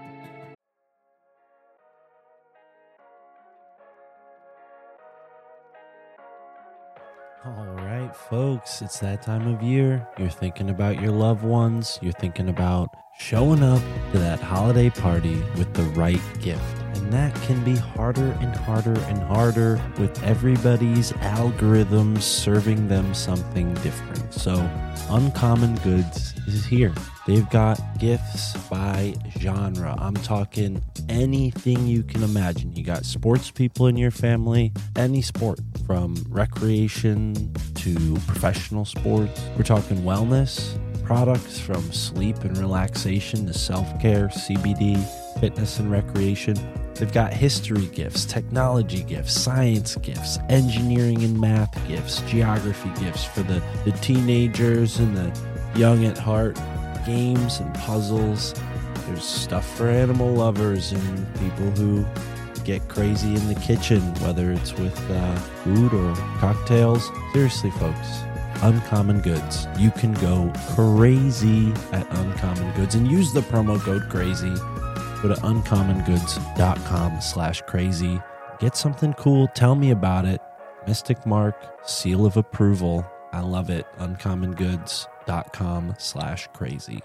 all right, folks, it's that time of year. You're thinking about your loved ones. You're thinking about showing up to that holiday party with the right gift. And that can be harder and harder and harder with everybody's algorithms serving them something different. So Uncommon Goods is here. They've got gifts by genre. I'm talking anything you can imagine. You got sports people in your family, any sport from recreation to professional sports. We're talking wellness products from sleep and relaxation to self-care, C B D, fitness and recreation. They've got history gifts, technology gifts, science gifts, engineering and math gifts, geography gifts for the, the teenagers and the young at heart, games and puzzles. There's stuff for animal lovers and people who get crazy in the kitchen, whether it's with uh, food or cocktails. Seriously, folks, Uncommon Goods. You can go crazy at Uncommon Goods and use the promo code CRAZY. Go to uncommongoods.com slash crazy. Get something cool. Tell me about it. Mystic Mark, seal of approval. I love it. uncommongoods.com slash crazy.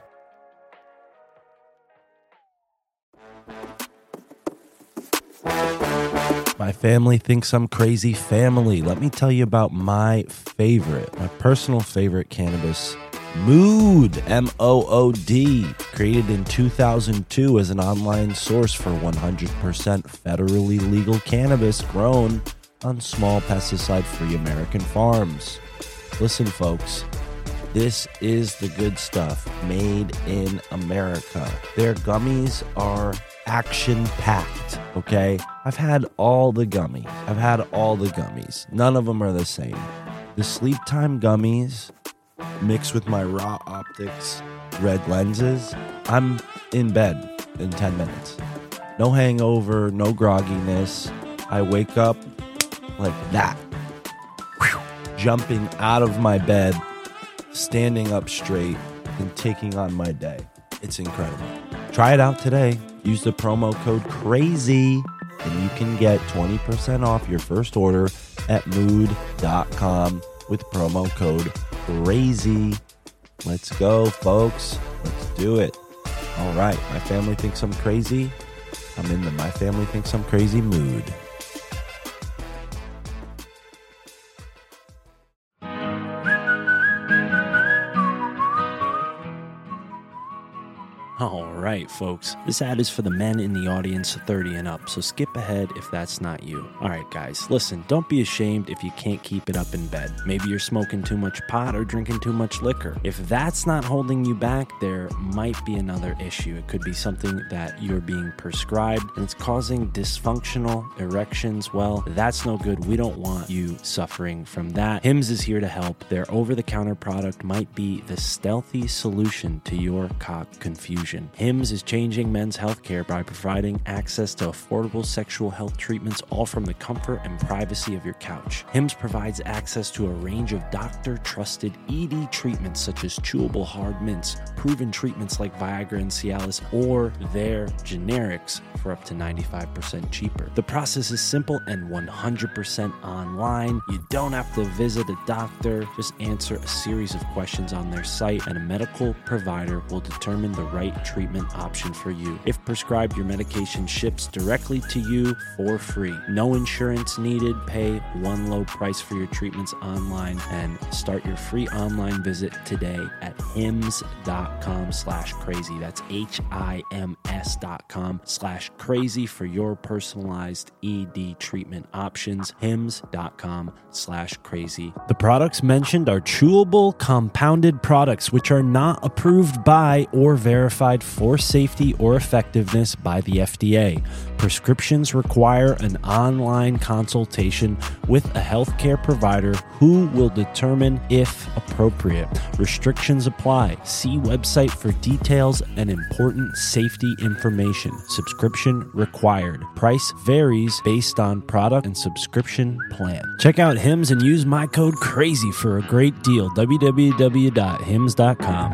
My family thinks I'm crazy family. Let me tell you about my favorite, my personal favorite cannabis, Mood, M O O D, created in two thousand two as an online source for one hundred percent federally legal cannabis grown on small pesticide-free American farms. Listen, folks, this is the good stuff made in America. Their gummies are action-packed, okay? I've had all the gummies. I've had all the gummies. None of them are the same. The Sleep Time gummies mixed with my Raw Optics red lenses, I'm in bed in ten minutes. No hangover, no grogginess. I wake up like that. Whew. Jumping out of my bed, standing up straight, and taking on my day. It's incredible. Try it out today. Use the promo code CRAZY and you can get twenty percent off your first order at mood dot com with promo code CRAZY. Let's go, folks. Let's do it. All right. My family thinks I'm crazy. I'm in the My Family Thinks I'm Crazy mood. All right, folks. This ad is for the men in the audience thirty and up, so skip ahead if that's not you. All right, guys, listen, don't be ashamed if you can't keep it up in bed. Maybe you're smoking too much pot or drinking too much liquor. If that's not holding you back, there might be another issue. It could be something that you're being prescribed and it's causing dysfunctional erections. Well, that's no good. We don't want you suffering from that. Hims is here to help. Their over-the-counter product might be the stealthy solution to your cock confusion. Hims is changing men's healthcare by providing access to affordable sexual health treatments, all from the comfort and privacy of your couch. Hims provides access to a range of doctor-trusted E D treatments such as chewable hard mints, proven treatments like Viagra and Cialis, or their generics for up to ninety-five percent cheaper. The process is simple and one hundred percent online. You don't have to visit a doctor. Just answer a series of questions on their site, and a medical provider will determine the right treatment option for you. If prescribed, your medication ships directly to you for free. No insurance needed. Pay one low price for your treatments online and start your free online visit today at hims.com slash crazy. That's H-I-M-S dot com slash crazy for your personalized E D treatment options. Hims.com slash crazy. The products mentioned are chewable compounded products which are not approved by or verified for safety or effectiveness by the F D A. Prescriptions require an online consultation with a healthcare provider who will determine if appropriate. Restrictions apply. See website for details and important safety information. Subscription required. Price varies based on product and subscription plan. Check out Hims and use my code CRAZY for a great deal. w w w dot hims dot com.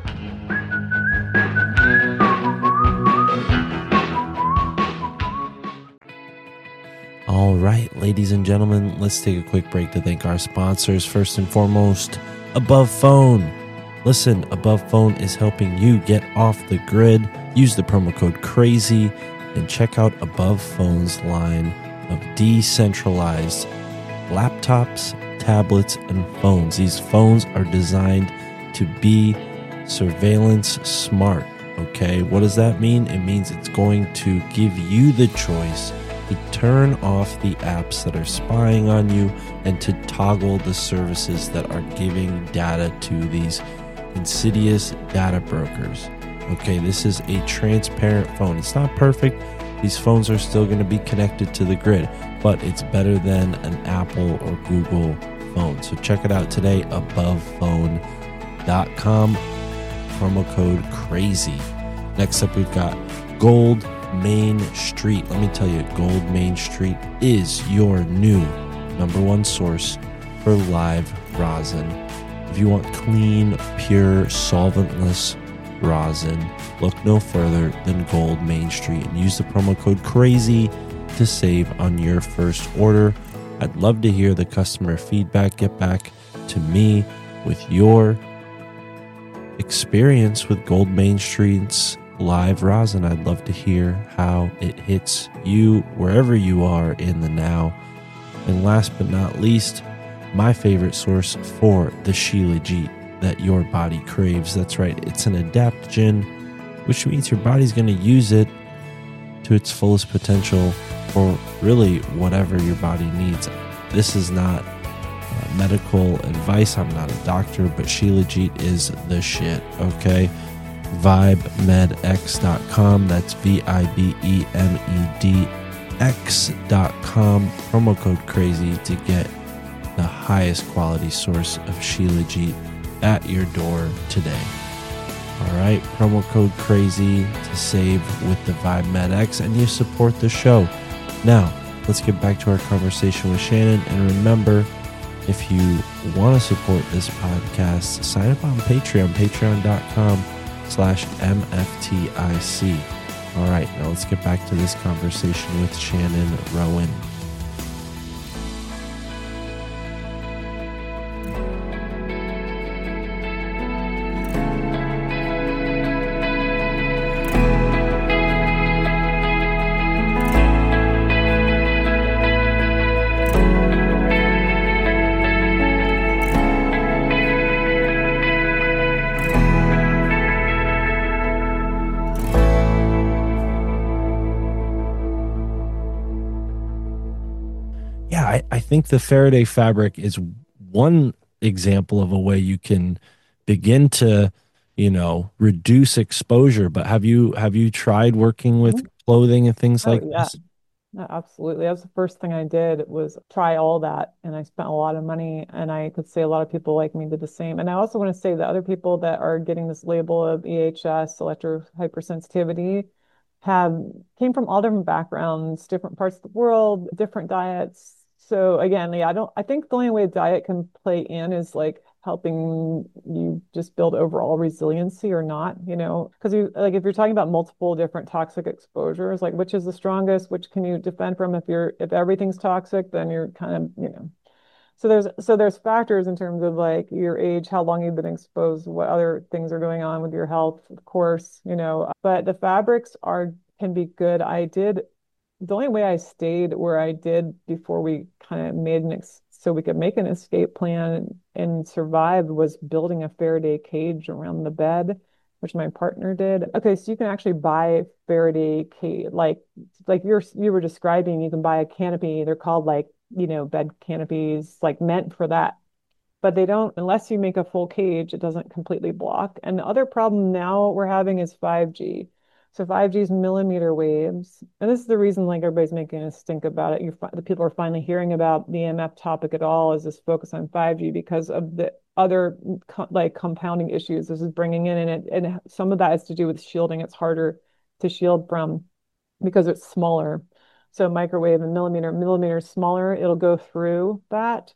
All right, ladies and gentlemen, let's take a quick break to thank our sponsors. First and foremost, Above Phone. Listen, Above Phone is helping you get off the grid. Use the promo code CRAZY and check out Above Phone's line of decentralized laptops, tablets, and phones. These phones are designed to be surveillance smart, okay? What does that mean? It means it's going to give you the choice to turn off the apps that are spying on you and to toggle the services that are giving data to these insidious data brokers. Okay, this is a transparent phone. It's not perfect. These phones are still going to be connected to the grid, but it's better than an Apple or Google phone. So check it out today, above phone dot com, promo code CRAZY. Next up, we've got Gold Main Street. Let me tell you, Gold Main Street is your new number one source for live rosin. If you want clean, pure, solventless rosin, look no further than Gold Main Street and use the promo code CRAZY to save on your first order. I'd love to hear the customer feedback. Get back to me with your experience with Gold Main Street's live rosin. I'd love to hear how it hits you wherever you are in the now. And last but not least, my favorite source for the Shilajit that your body craves. That's right, it's an adaptogen, which means your body's going to use it to its fullest potential for really whatever your body needs. This is not uh, medical advice. I'm not a doctor, but Shilajit is the shit, okay? vibe med x dot com. That's V I B E M E D X dot com. Promo code CRAZY to get the highest quality source of Shilajit at your door today. All right, promo code CRAZY to save with the Vibe Med X, and you support the show. Now, let's get back to our conversation with Shannon. And remember, if you want to support this podcast, sign up on Patreon, patreon dot com slash M F T I C. All right, now let's get back to this conversation with Shannon Rowan. I think the Faraday fabric is one example of a way you can begin to, you know, reduce exposure. But have you have you tried working with Mhm. clothing and things Oh like yeah. this? No, absolutely. That was the first thing I did was try all that. And I spent a lot of money, and I could say a lot of people like me did the same. And I also want to say that other people that are getting this label of E H S, electro hypersensitivity, have came from all different backgrounds, different parts of the world, different diets. So again, yeah, I don't I think the only way diet can play in is like helping you just build overall resiliency or not, you know, because you like if you're talking about multiple different toxic exposures, like which is the strongest, which can you defend from? If you're if everything's toxic, then you're kind of, you know. So there's so there's factors in terms of like your age, how long you've been exposed, what other things are going on with your health, of course, you know. But the fabrics are can be good. I did the only way I stayed where I did before we kind of made an ex so we could make an escape plan and survive was building a Faraday cage around the bed, which my partner did. Okay, so you can actually buy Faraday cage, like like you're you were describing, you can buy a canopy. They're called like, you know, bed canopies, like meant for that. But they don't, unless you make a full cage, it doesn't completely block. And the other problem now we're having is five G. So five G is millimeter waves. And this is the reason like everybody's making a stink about it. You're, the people are finally hearing about the E M F topic at all is this focus on five G because of the other co like compounding issues this is bringing in. And, it, and some of that is to do with shielding. It's harder to shield from because it's smaller. So microwave and millimeter, millimeter smaller, it'll go through that.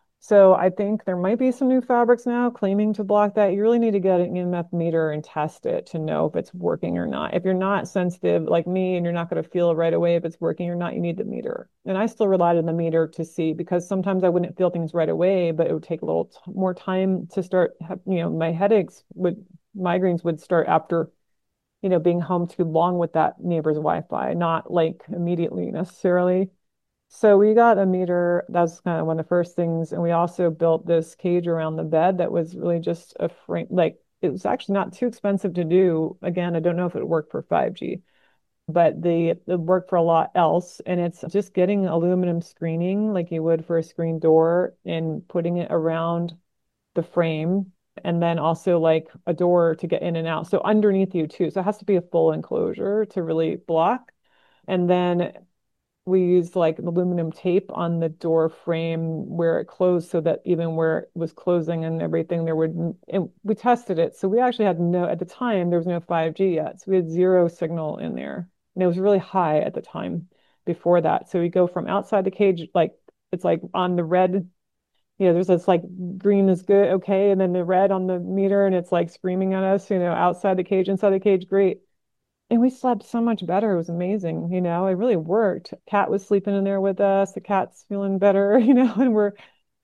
So I think there might be some new fabrics now claiming to block that. You really need to get an E M F meter and test it to know if it's working or not. If you're not sensitive like me and you're not going to feel right away if it's working or not, you need the meter. And I still relied on the meter to see because sometimes I wouldn't feel things right away, but it would take a little t more time to start, you know, my headaches would, migraines would start after, you know, being home too long with that neighbor's Wi-Fi, not like immediately necessarily. So we got a meter. That's kind of one of the first things. And we also built this cage around the bed that was really just a frame. Like it was actually not too expensive to do. Again, I don't know if it would work for five G, but the it worked for a lot else. And it's just getting aluminum screening like you would for a screen door and putting it around the frame. And then also like a door to get in and out. So underneath you too. So it has to be a full enclosure to really block. And then we used like aluminum tape on the door frame where it closed so that even where it was closing and everything, there would, and we tested it. So we actually had no, at the time, there was no five G yet. So we had zero signal in there. And it was really high at the time before that. So we go from outside the cage, like it's like on the red, you know, there's this like green is good, okay. And then the red on the meter and it's like screaming at us, you know, outside the cage, inside the cage, great. And we slept so much better. It was amazing. You know, it really worked. Cat was sleeping in there with us. The cat's feeling better, you know, and we're,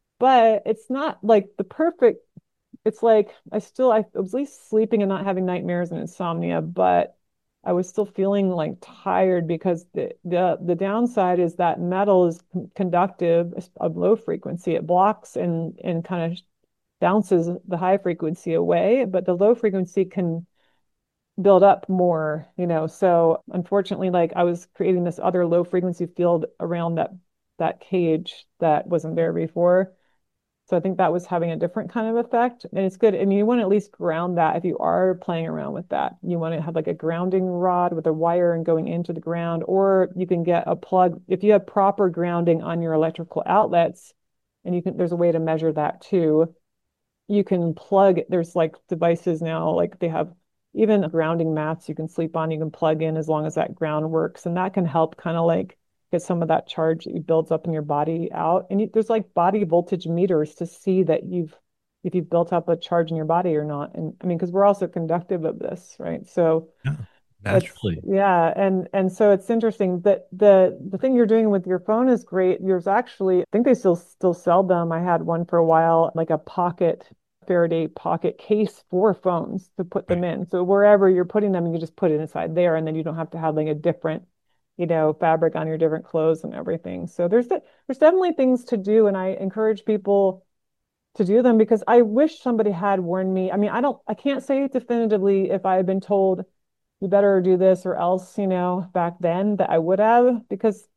but it's not like the perfect, it's like I still, I was at least sleeping and not having nightmares and insomnia, but I was still feeling like tired because the, the, the downside is that metal is con- conductive of low frequency. It blocks and, and kind of bounces the high frequency away, but the low frequency can build up more, you know. So unfortunately, like I was creating this other low frequency field around that that cage that wasn't there before. So I think that was having a different kind of effect. And it's good. I mean, you want to at least ground that if you are playing around with that. You want to have like a grounding rod with a wire and going into the ground, or you can get a plug if you have proper grounding on your electrical outlets, and you can there's a way to measure that too. You can plug, there's like devices now, like they have even grounding mats you can sleep on, you can plug in as long as that ground works. And that can help kind of like get some of that charge that builds up in your body out. And you, there's like body voltage meters to see that you've, if you've built up a charge in your body or not. And I mean, because we're also conductive of this, right? So Yeah, it's naturally. yeah, and and so it's interesting that the the thing you're doing with your phone is great. Yours actually, I think they still still sell them. I had one for a while, like a pocket Faraday pocket case for phones to put them Right. in. So wherever you're putting them, you just put it inside there, and then you don't have to have like a different, you know, fabric on your different clothes and everything. So there's the, there's definitely things to do, and I encourage people to do them because I wish somebody had warned me. I mean, I don't, I can't say definitively if I had been told you better do this or else, you know, back then that I would have, because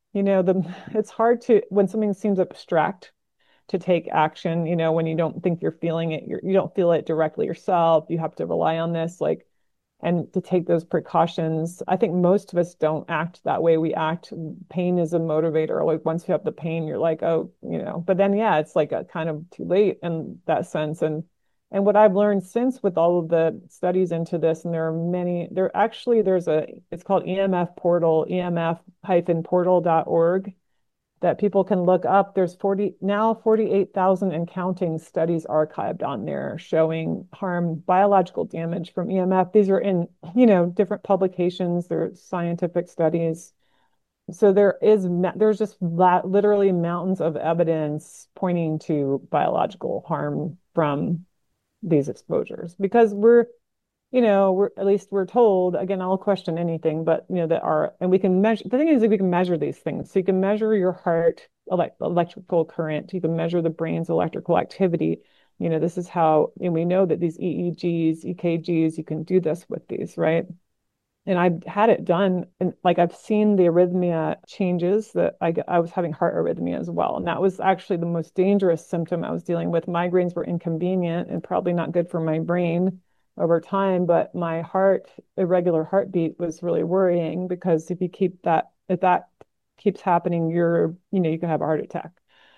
You know, the it's hard to when something seems abstract to take action, you know, when you don't think you're feeling it, you're, you don't feel it directly yourself. You have to rely on this, like, and to take those precautions. I think most of us don't act that way. We act, pain is a motivator. Like once you have the pain, you're like, oh, you know, but then yeah, it's like a kind of too late in that sense. And and what I've learned since with all of the studies into this, and there are many, there actually there's a it's called E M F portal, E M F portal dot org that people can look up. There's forty now forty-eight thousand and counting studies archived on there showing harm, biological damage from E M F. These are in, you know, different publications, they're scientific studies. So there is there's just literally mountains of evidence pointing to biological harm from these exposures because we're you know, we're at least we're told, again, I'll question anything, but you know, that are, and we can measure, the thing is that we can measure these things. So you can measure your heart elect, electrical current, you can measure the brain's electrical activity. You know, this is how, and we know that these E E Gs, E K Gs, you can do this with these, right? And I've had it done, and like I've seen the arrhythmia changes that I, I was having heart arrhythmia as well. And that was actually the most dangerous symptom I was dealing with. Migraines were inconvenient and probably not good for my brain over time, but my heart, irregular heartbeat was really worrying because if you keep that, if that keeps happening, you're, you know, you can have a heart attack.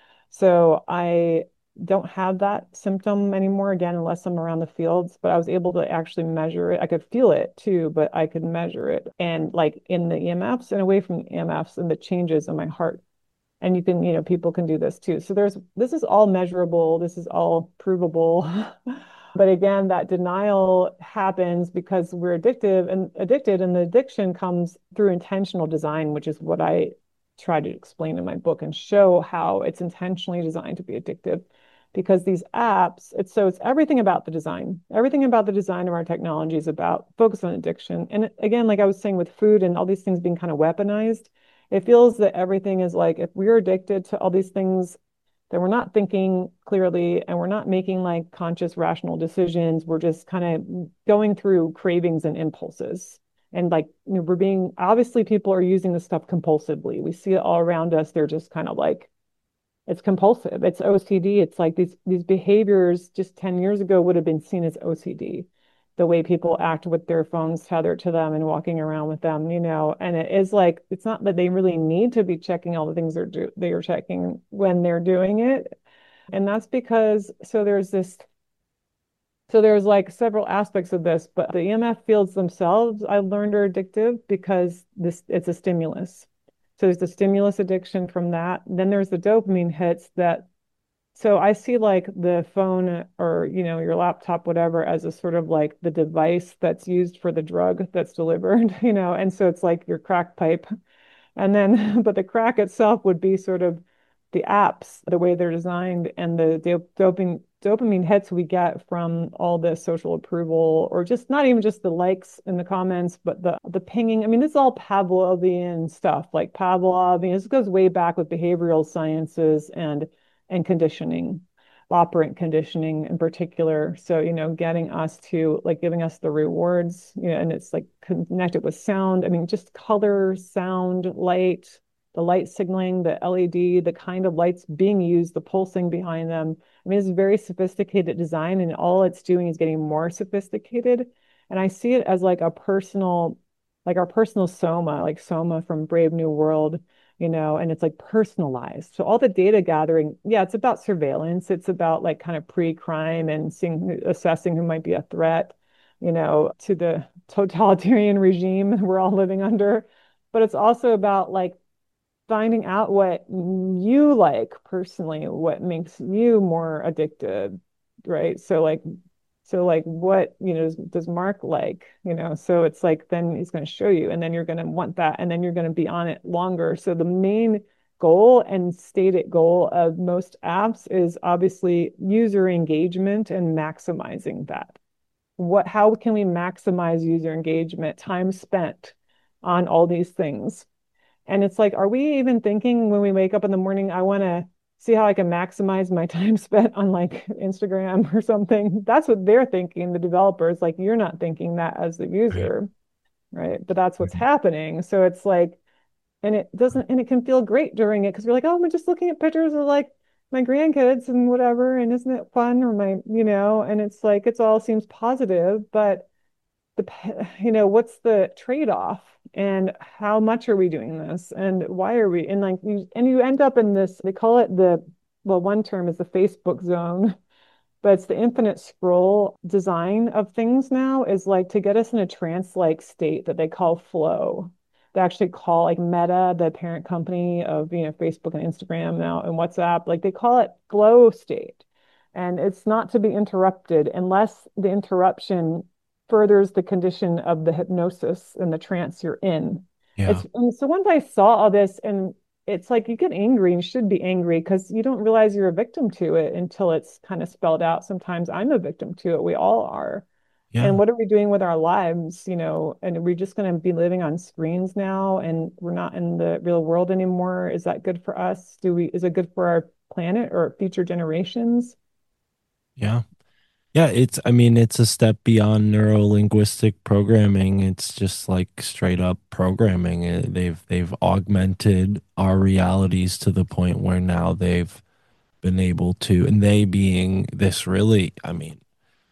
So I don't have that symptom anymore, again, unless I'm around the fields, but I was able to actually measure it. I could feel it too, but I could measure it. And like in the E M Fs and away from the E M Fs and the changes in my heart. And you can, you know, people can do this too. So there's, this is all measurable. This is all provable. But again, that denial happens because we're addictive and addicted, and the addiction comes through intentional design, which is what I try to explain in my book and show how it's intentionally designed to be addictive. Because these apps, it's so it's everything about the design. Everything about the design of our technology is about focus on addiction. And again, like I was saying with food and all these things being kind of weaponized, it feels that everything is like if we're addicted to all these things that we're not thinking clearly and we're not making like conscious, rational decisions. We're just kind of going through cravings and impulses. And like, you know, we're being, obviously people are using this stuff compulsively. We see it all around us. They're just kind of like, it's compulsive. It's O C D. It's like these, these behaviors just ten years ago would have been seen as O C D. The way people act with their phones tethered to them and walking around with them, you know, and it is like, it's not that they really need to be checking all the things they're do they are checking when they're doing it. And that's because, so there's this, so there's like several aspects of this, but the E M F fields themselves, I learned are addictive because this, it's a stimulus. So there's the stimulus addiction from that. Then there's the dopamine hits that, so I see like the phone or, you know, your laptop, whatever, as a sort of like the device that's used for the drug that's delivered, you know, and so it's like your crack pipe. And then, but the crack itself would be sort of the apps, the way they're designed, and the dopamine dopamine hits we get from all the social approval, or just not even just the likes in the comments, but the the pinging. I mean, this is all Pavlovian stuff, like Pavlov. I mean, this goes way back with behavioral sciences and and conditioning, operant conditioning in particular. So, you know, getting us to like giving us the rewards, you know, and it's like connected with sound. I mean, just color, sound, light, the light signaling, the L E D, the kind of lights being used, the pulsing behind them. I mean, it's very sophisticated design, and all it's doing is getting more sophisticated. And I see it as like a personal, like our personal soma, like Soma from Brave New World, you know, and it's like personalized. So all the data gathering, yeah, it's about surveillance. It's about like kind of pre-crime and seeing, assessing who might be a threat, you know, to the totalitarian regime we're all living under. But it's also about like finding out what you like personally, what makes you more addicted, right? So like, so like what, you know, does, does Mark like, you know, so it's like, then he's going to show you, and then you're going to want that, and then you're going to be on it longer. So the main goal and stated goal of most apps is obviously user engagement and maximizing that. What, how can we maximize user engagement, time spent on all these things? And it's like, are we even thinking when we wake up in the morning, I want to see how I can maximize my time spent on like Instagram or something? That's what they're thinking, the developers. Like, you're not thinking that as the user, right? But that's what's happening. So it's like, And it doesn't, and it can feel great during it because you're like, oh, I'm just looking at pictures of like my grandkids and whatever, and isn't it fun? Or my, you know, and it's like it's all seems positive, but the, you know, what's the trade-off? And how much are we doing this? And why are we? And like you, and you end up in this, they call it the, well, one term is the Facebook zone, but it's the infinite scroll design of things now is like to get us in a trance-like state that they call flow. They actually call like Meta, the parent company of, you know, Facebook and Instagram now and WhatsApp, like they call it flow state. And it's not to be interrupted unless the interruption furthers the condition of the hypnosis and the trance you're in. Yeah. It's and so once I saw all this, and it's like you get angry and should be angry because you don't realize you're a victim to it until it's kind of spelled out. Sometimes I'm a victim to it. We all are. And Yeah. what are we doing with our lives? You know, and we're just going to be living on screens now and we're not in the real world anymore. Is that good for us? Do we, is it good for our planet or future generations? Yeah. Yeah, it's I mean it's a step beyond neuro-linguistic programming. It's just like straight up programming. Uh, They've they've augmented our realities to the point where now they've been able to, and they being this really, I mean,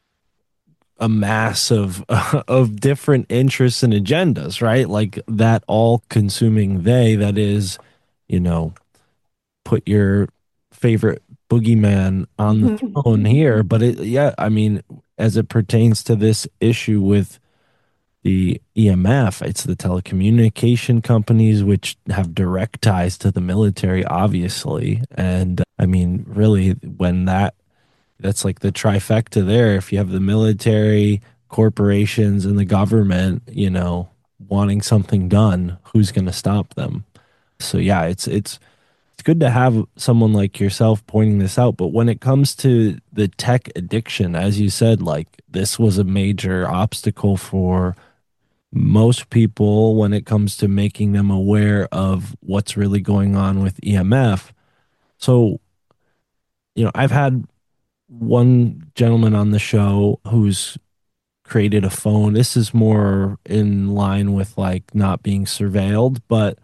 a mass of of different interests and agendas, right? Like that all-consuming they that is, you know, put your favorite boogeyman on the throne here. But it, yeah, I mean, as it pertains to this issue with the E M F, it's the telecommunication companies which have direct ties to the military, obviously. And I mean, really, when that that's like the trifecta there. If you have the military, corporations, and the government, you know, wanting something done, who's going to stop them? So yeah, it's it's it's good to have someone like yourself pointing this out. But when it comes to the tech addiction, as you said, like this was a major obstacle for most people when it comes to making them aware of what's really going on with E M F. So, you know, I've had one gentleman on the show who's created a phone. This is more in line with like not being surveilled, but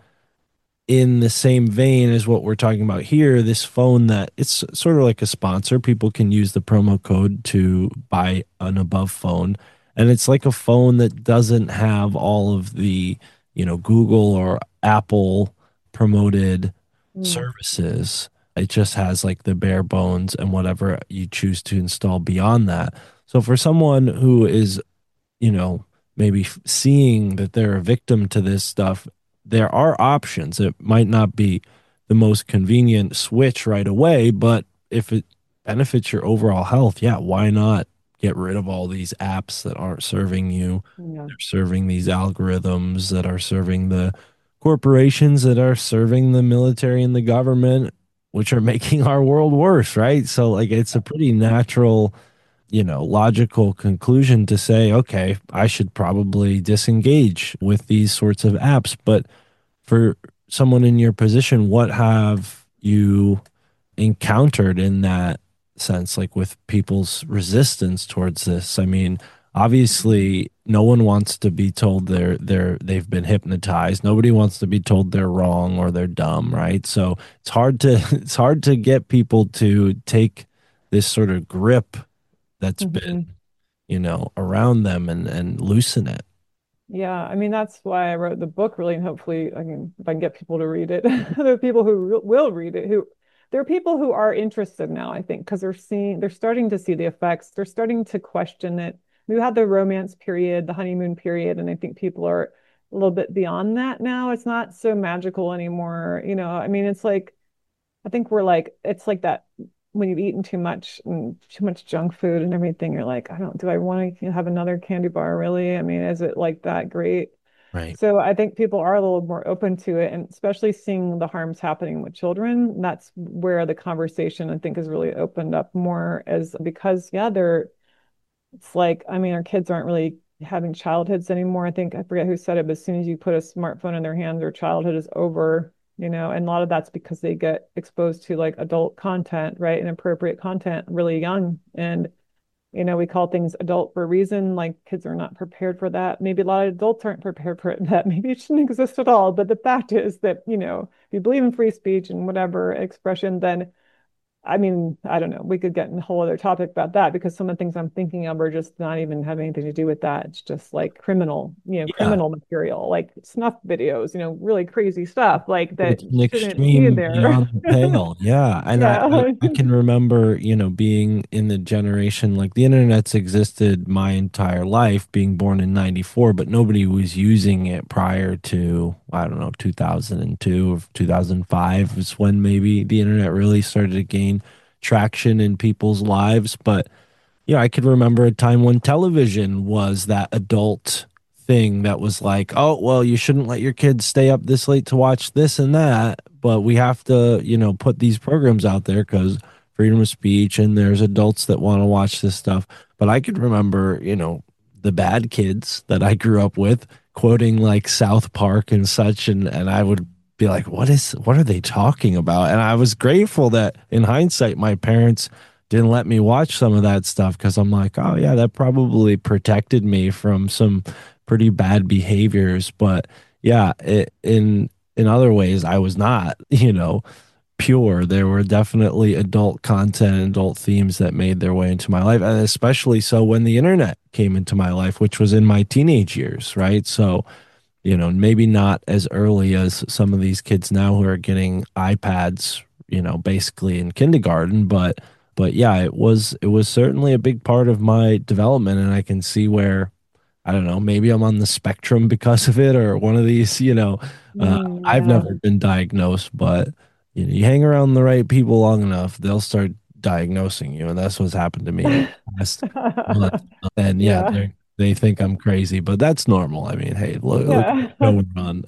in the same vein as what we're talking about here, this phone that it's sort of like a sponsor. People can use the promo code to buy an above phone. And it's like a phone that doesn't have all of the, you know, Google or Apple promoted Mm. services. It just has like the bare bones and whatever you choose to install beyond that. So for someone who is, you know, maybe f- seeing that they're a victim to this stuff, there are options. It might not be the most convenient switch right away, but if it benefits your overall health, yeah, why not get rid of all these apps that aren't serving you? Yeah. They're serving these algorithms that are serving the corporations that are serving the military and the government, which are making our world worse, right? So, like, it's a pretty natural, you know, logical conclusion to say, okay, I should probably disengage with these sorts of apps. But for someone in your position, what have you encountered in that sense, like with people's resistance towards this? I mean, obviously, no one wants to be told they're they're they've been hypnotized. Nobody wants to be told they're wrong or they're dumb, right? So it's hard to it's hard to get people to take this sort of grip that's been, Mhm. you know, around them and and loosen it. Yeah, I mean that's why I wrote the book really, and hopefully I can if I can get people to read it. There are people who will will read it who there are people who are interested now, I think, because they're seeing they're starting to see the effects. They're starting to question it. We had the romance period, the honeymoon period, and I think people are a little bit beyond that now. It's not so magical anymore. You know, I mean, it's like I think we're like it's like that when you've eaten too much and too much junk food and everything, you're like, I don't, do I want to have another candy bar really? I mean, is it like that great? Right. So I think people are a little more open to it, and especially seeing the harms happening with children, that's where the conversation I think is really opened up more as because yeah, they're it's like, I mean, our kids aren't really having childhoods anymore. I think I forget who said it, but as soon as you put a smartphone in their hands, their childhood is over, you know, and a lot of that's because they get exposed to like adult content, right? Inappropriate content really young. And You know, we call things adult for a reason, like kids are not prepared for that. Maybe a lot of adults aren't prepared for it, that maybe it shouldn't exist at all. But the fact is that, you know, if you believe in free speech and whatever expression, then I mean, I don't know. We could get in a whole other topic about that because some of the things I'm thinking of are just not even have anything to do with that. It's just like criminal, you know, Yeah. criminal material, like snuff videos, you know, really crazy stuff like that It's an shouldn't be extreme there. beyond the pale. Yeah. And I, I, Yeah. I can remember, you know, being in the generation like the internet's existed my entire life, being born in ninety-four, but nobody was using it prior to, I don't know, two thousand two or two thousand five was when maybe the internet really started to gain traction in people's lives. But yeah, I could remember a time when television was that adult thing that was like, oh, well, you shouldn't let your kids stay up this late to watch this and that, but we have to, you know, put these programs out there because freedom of speech and there's adults that want to watch this stuff. But I could remember, you know, the bad kids that I grew up with quoting like South Park and such, and and I would be like, what is what are they talking about? And I was grateful that in hindsight my parents didn't let me watch some of that stuff because I'm like, oh yeah, that probably protected me from some pretty bad behaviors. But yeah, it, in in other ways, I was not, you know, pure. There were definitely adult content and adult themes that made their way into my life, and especially so when the internet came into my life, which was in my teenage years, right? So, you know, maybe not as early as some of these kids now who are getting iPads, you know, basically in kindergarten, but but yeah, it was it was certainly a big part of my development, and I can see where I don't know, maybe I'm on the spectrum because of it, or one of these, you know, uh, Mm, I've yeah. never been diagnosed, but you know, you hang around the right people long enough, they'll start diagnosing you, and that's what's happened to me in the past month. And yeah, Yeah. they they think I'm crazy, but that's normal. I mean, hey, look, look Yeah. what we're on.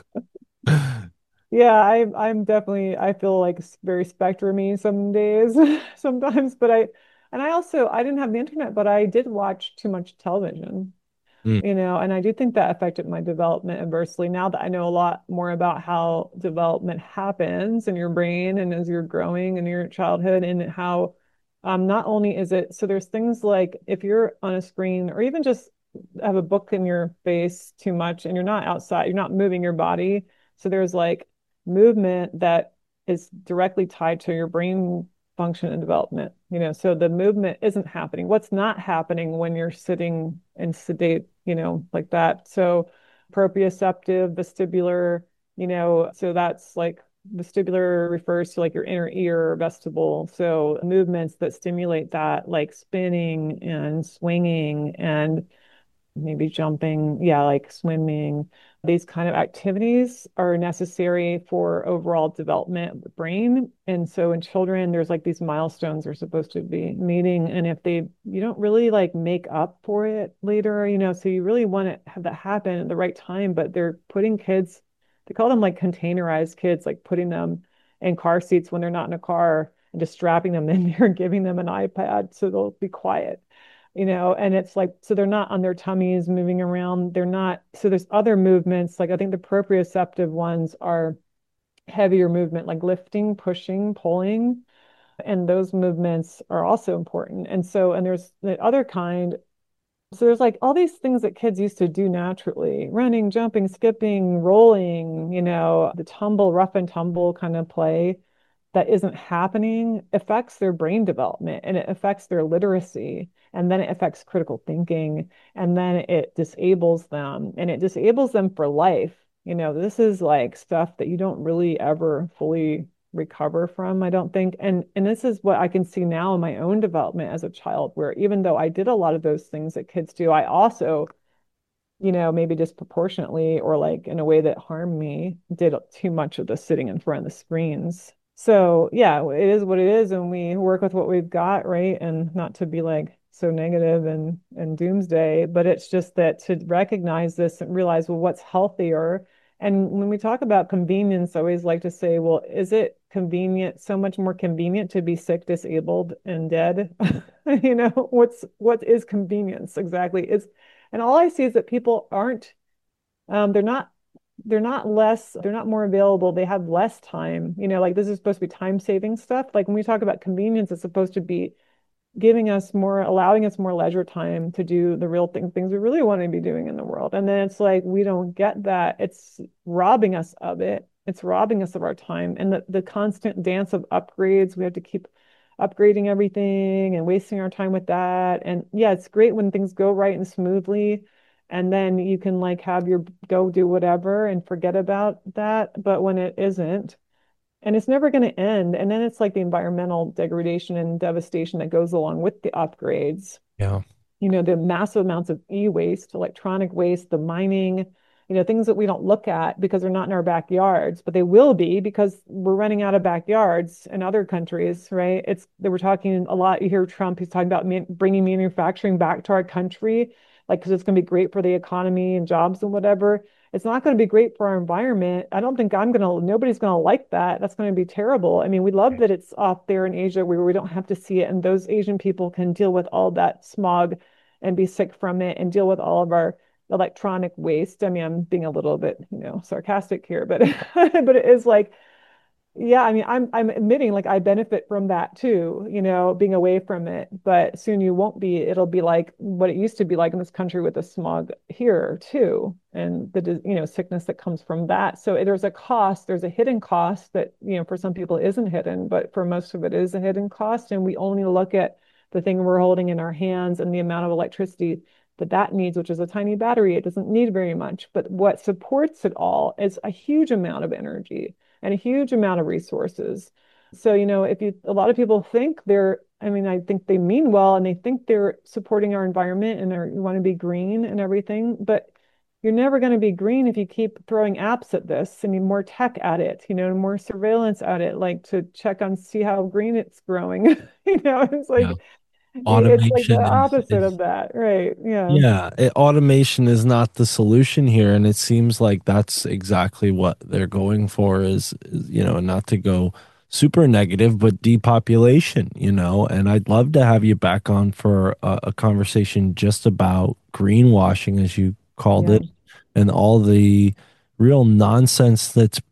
Yeah, I I'm definitely I feel like s- very spectrumy some days sometimes, but I and I also I didn't have the internet, but I did watch too much television, Mm, you know, and I do think that affected my development adversely. Now that I know a lot more about how development happens in your brain and as you're growing in your childhood, and how um not only is it so there's things like if you're on a screen or even just have a book in your face too much and you're not outside, you're not moving your body. So there's like movement that is directly tied to your brain function and development. You know, so the movement isn't happening. What's not happening when you're sitting and sedate, you know, like that. So proprioceptive, vestibular, you know, so that's like vestibular refers to like your inner ear vestibule. So movements that stimulate that, like spinning and swinging and maybe jumping, yeah, like swimming. These kind of activities are necessary for overall development of the brain. And so in children, there's like these milestones are supposed to be meeting. And if they, you don't really like make up for it later, you know, so you really want to have that happen at the right time, but they're putting kids, they call them like containerized kids, like putting them in car seats when they're not in a car and just strapping them in there and giving them an iPad so they'll be quiet, you know, and it's like, so they're not on their tummies moving around. They're not, so there's other movements. Like I think the proprioceptive ones are heavier movement, like lifting, pushing, pulling. And those movements are also important. And so, and there's the other kind. So there's like all these things that kids used to do naturally, running, jumping, skipping, rolling, you know, the tumble, rough and tumble kind of play that isn't happening affects their brain development and it affects their literacy and then it affects critical thinking and then it disables them and it disables them for life. You know, this is like stuff that you don't really ever fully recover from, I don't think. And and this is what I can see now in my own development as a child, where even though I did a lot of those things that kids do, I also, you know, maybe disproportionately or like in a way that harmed me, did too much of the sitting in front of the screens. So yeah, it is what it is, and we work with what we've got, right? And not to be like so negative and and doomsday, but it's just that to recognize this and realize, well, what's healthier? And when we talk about convenience, I always like to say, well, is it convenient, so much more convenient to be sick, disabled, and dead? You know, what's what is convenience exactly? It's and all I see is that people aren't, um, they're not, they're not less, they're not more available. They have less time. You know, like this is supposed to be time saving stuff. Like when we talk about convenience, it's supposed to be giving us more, allowing us more leisure time to do the real thing, things we really want to be doing in the world. And then it's like we don't get that. It's robbing us of it. It's robbing us of our time. And the, the constant dance of upgrades, we have to keep upgrading everything and wasting our time with that. And yeah, it's great when things go right and smoothly. And then you can like have your go do whatever and forget about that. But when it isn't, and it's never going to end. And then it's like the environmental degradation and devastation that goes along with the upgrades. Yeah. You know, the massive amounts of e-waste, electronic waste, the mining, you know, things that we don't look at because they're not in our backyards, but they will be because we're running out of backyards in other countries, right? It's they were talking a lot. You hear Trump, he's talking about man, bringing manufacturing back to our country, like because it's going to be great for the economy and jobs and whatever. It's not going to be great for our environment. I don't think I'm going to, nobody's going to like that. That's going to be terrible. I mean, we love that it's off there in Asia where we don't have to see it. And those Asian people can deal with all that smog and be sick from it and deal with all of our electronic waste. I mean, I'm being a little bit, you know, sarcastic here, but but it is like, yeah, I mean, I'm I'm admitting like I benefit from that too, you know, being away from it. But soon you won't be. It'll be like what it used to be like in this country with the smog here too, and the you know sickness that comes from that. So there's a cost. There's a hidden cost that you know for some people isn't hidden, but for most of it is a hidden cost. And we only look at the thing we're holding in our hands and the amount of electricity that that needs, which is a tiny battery. It doesn't need very much, but what supports it all is a huge amount of energy and a huge amount of resources. So, you know, if you, a lot of people think they're, I mean, I think they mean well and they think they're supporting our environment and they're, you want to be green and everything, but you're never going to be green if you keep throwing apps at this and more tech at it, you know, more surveillance at it, like to check on, see how green it's growing. You know, it's Yeah. like, it's like the Automation is, opposite is of that, right? Yeah. yeah, it, automation is not the solution here, and it seems like that's exactly what they're going for is, is, you know, not to go super negative, but depopulation, you know, and I'd love to have you back on for a, a conversation just about greenwashing, as you called Yeah. it, and all the real nonsense that's,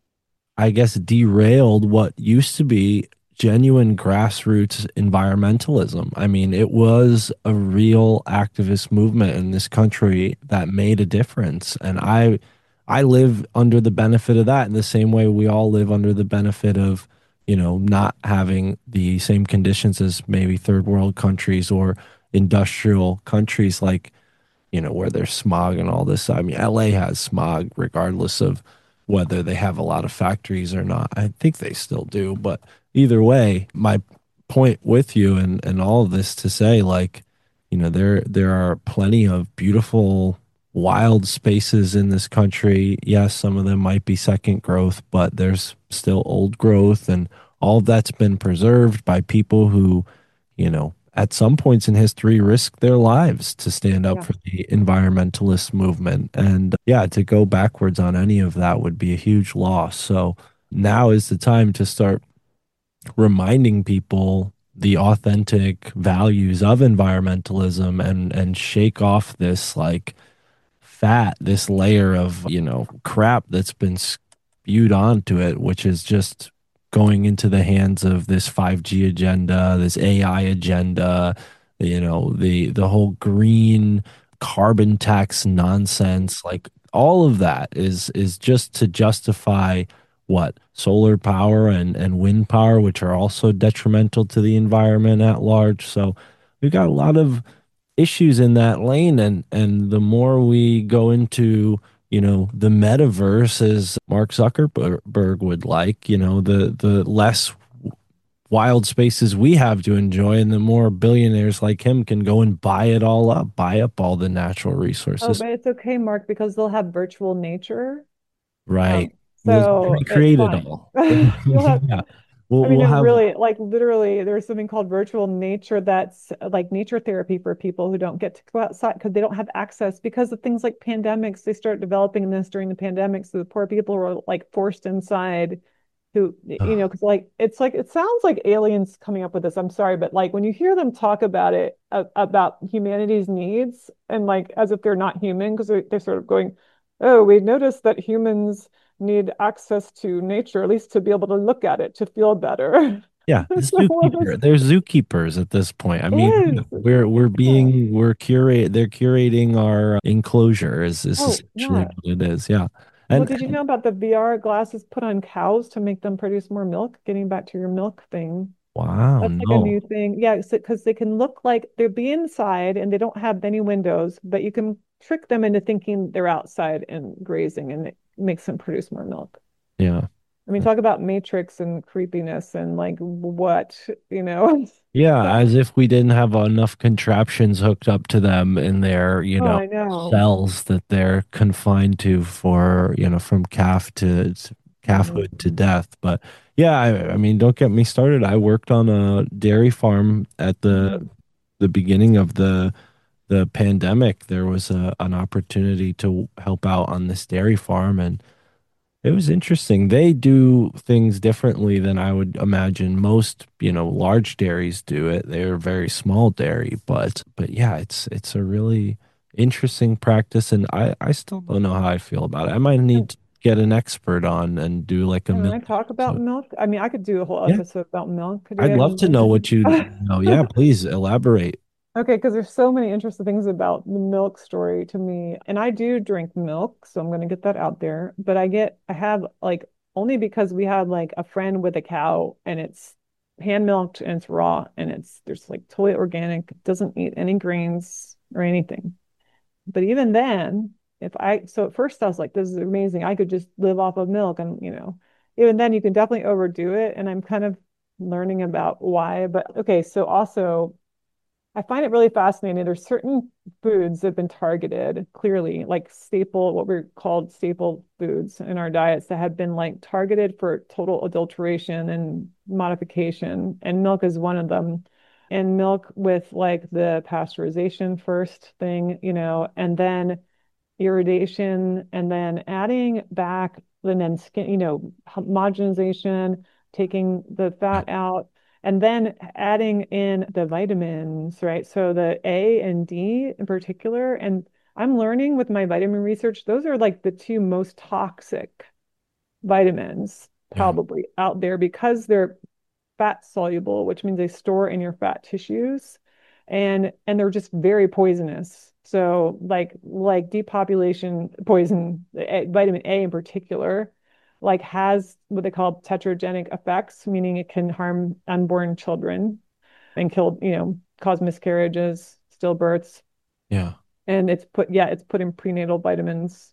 I guess, derailed what used to be genuine grassroots environmentalism. I mean, it was a real activist movement in this country that made a difference. And I I live under the benefit of that in the same way we all live under the benefit of, you know, not having the same conditions as maybe third world countries or industrial countries like you know, where there's smog and all this. I mean, L A has smog regardless of whether they have a lot of factories or not. I think they still do, but either way, my point with you and and all of this to say like, you know, there there are plenty of beautiful wild spaces in this country. Yes, some of them might be second growth, but there's still old growth and all of that's been preserved by people who, you know, at some points in history risk their lives to stand up Yeah. for the environmentalist movement. And yeah, to go backwards on any of that would be a huge loss. So now is the time to start reminding people the authentic values of environmentalism and and shake off this like fat, this layer of, you know, crap that's been spewed onto it, which is just going into the hands of this five G agenda, this A I agenda, you know, the the whole green carbon tax nonsense, like all of that is is just to justify what solar power and and wind power, which are also detrimental to the environment at large. So we've got a lot of issues in that lane, and and the more we go into you know the metaverse as Mark Zuckerberg would like, you know the the less wild spaces we have to enjoy, and the more billionaires like him can go and buy it all up, buy up all the natural Oh, resources. but it's okay, Mark, because they'll have virtual nature. Right, Um, we'll so it's recreate it fine. all. You'll have, Yeah, we'll I mean, we'll it have. really, like literally, there's something called virtual nature that's uh, like nature therapy for people who don't get to go outside because they don't have access because of things like pandemics. They start developing this during the pandemic, so the poor people were like forced inside who, you know, because like it's like it sounds like aliens coming up with this. I'm sorry, but like when you hear them talk about it uh, about humanity's needs and like as if they're not human because they're, they're sort of going, oh, we noticed that humans need access to nature, at least to be able to look at it, to feel better. Yeah, the So what was zookeeper. They're zookeepers at this point. I mean, is we're we're yeah. being we're curate they're curating our uh, enclosure is is Oh, essentially yeah. what it is. Yeah. Well, And, did you and know about the V R glasses put on cows to make them produce more milk? Getting back to your milk thing. wow, That's like a no. new thing. Yeah, because they can look like they're be inside and they don't have any windows, but you can trick them into thinking they're outside and grazing, and it makes them produce more milk. Yeah. I mean, talk about matrix and creepiness and like what, you know? Yeah, That, as if we didn't have enough contraptions hooked up to them in their, you oh, know, I know. cells that they're confined to for, you know, from calf to to calfhood to Mhm. death. But yeah, I, I mean, don't get me started. I worked on a dairy farm at the Mhm. the beginning of the the pandemic. There was a, an opportunity to help out on this dairy farm, and it was interesting. They do things differently than I would imagine most, you know, large dairies do it. They're very small dairy, but but yeah, it's it's a really interesting practice, and I I still don't know how I feel about it. I might need And to get an expert on and do like a can milk I talk about episode. milk? I mean, I could do a whole Yeah, episode about milk. Do we I'd have a love to know minute? what you know. Yeah, please elaborate. Okay, because there's so many interesting things about the milk story to me. And I do drink milk, so I'm going to get that out there. But I get, I have like only because we had like a friend with a cow and it's hand milked and it's raw and it's there's like totally organic, it doesn't eat any grains or anything. But even then, if I, so at first I was like, this is amazing. I could just live off of milk. And, you know, even then you can definitely overdo it. And I'm kind of learning about why. But okay, so also, I find it really fascinating. There's certain foods that have been targeted clearly, like staple, what we're called staple foods in our diets that have been like targeted for total adulteration and modification. And milk is one of them. And milk with like the pasteurization first thing, you know, and then irradiation, and then adding back and then skin, you know, homogenization, taking the Yeah, fat out, and then adding in the vitamins, right? So the A and D in particular. And I'm learning with my vitamin research, those are like the two most toxic vitamins yeah, probably out there because they're fat soluble, which means they store in your fat tissues, and and they're just very poisonous. So like like depopulation poison, eh, vitamin A in particular, like has what they call tetragenic effects, meaning it can harm unborn children and kill, you know, cause miscarriages, stillbirths. yeah. And it's put, yeah, it's put in prenatal vitamins.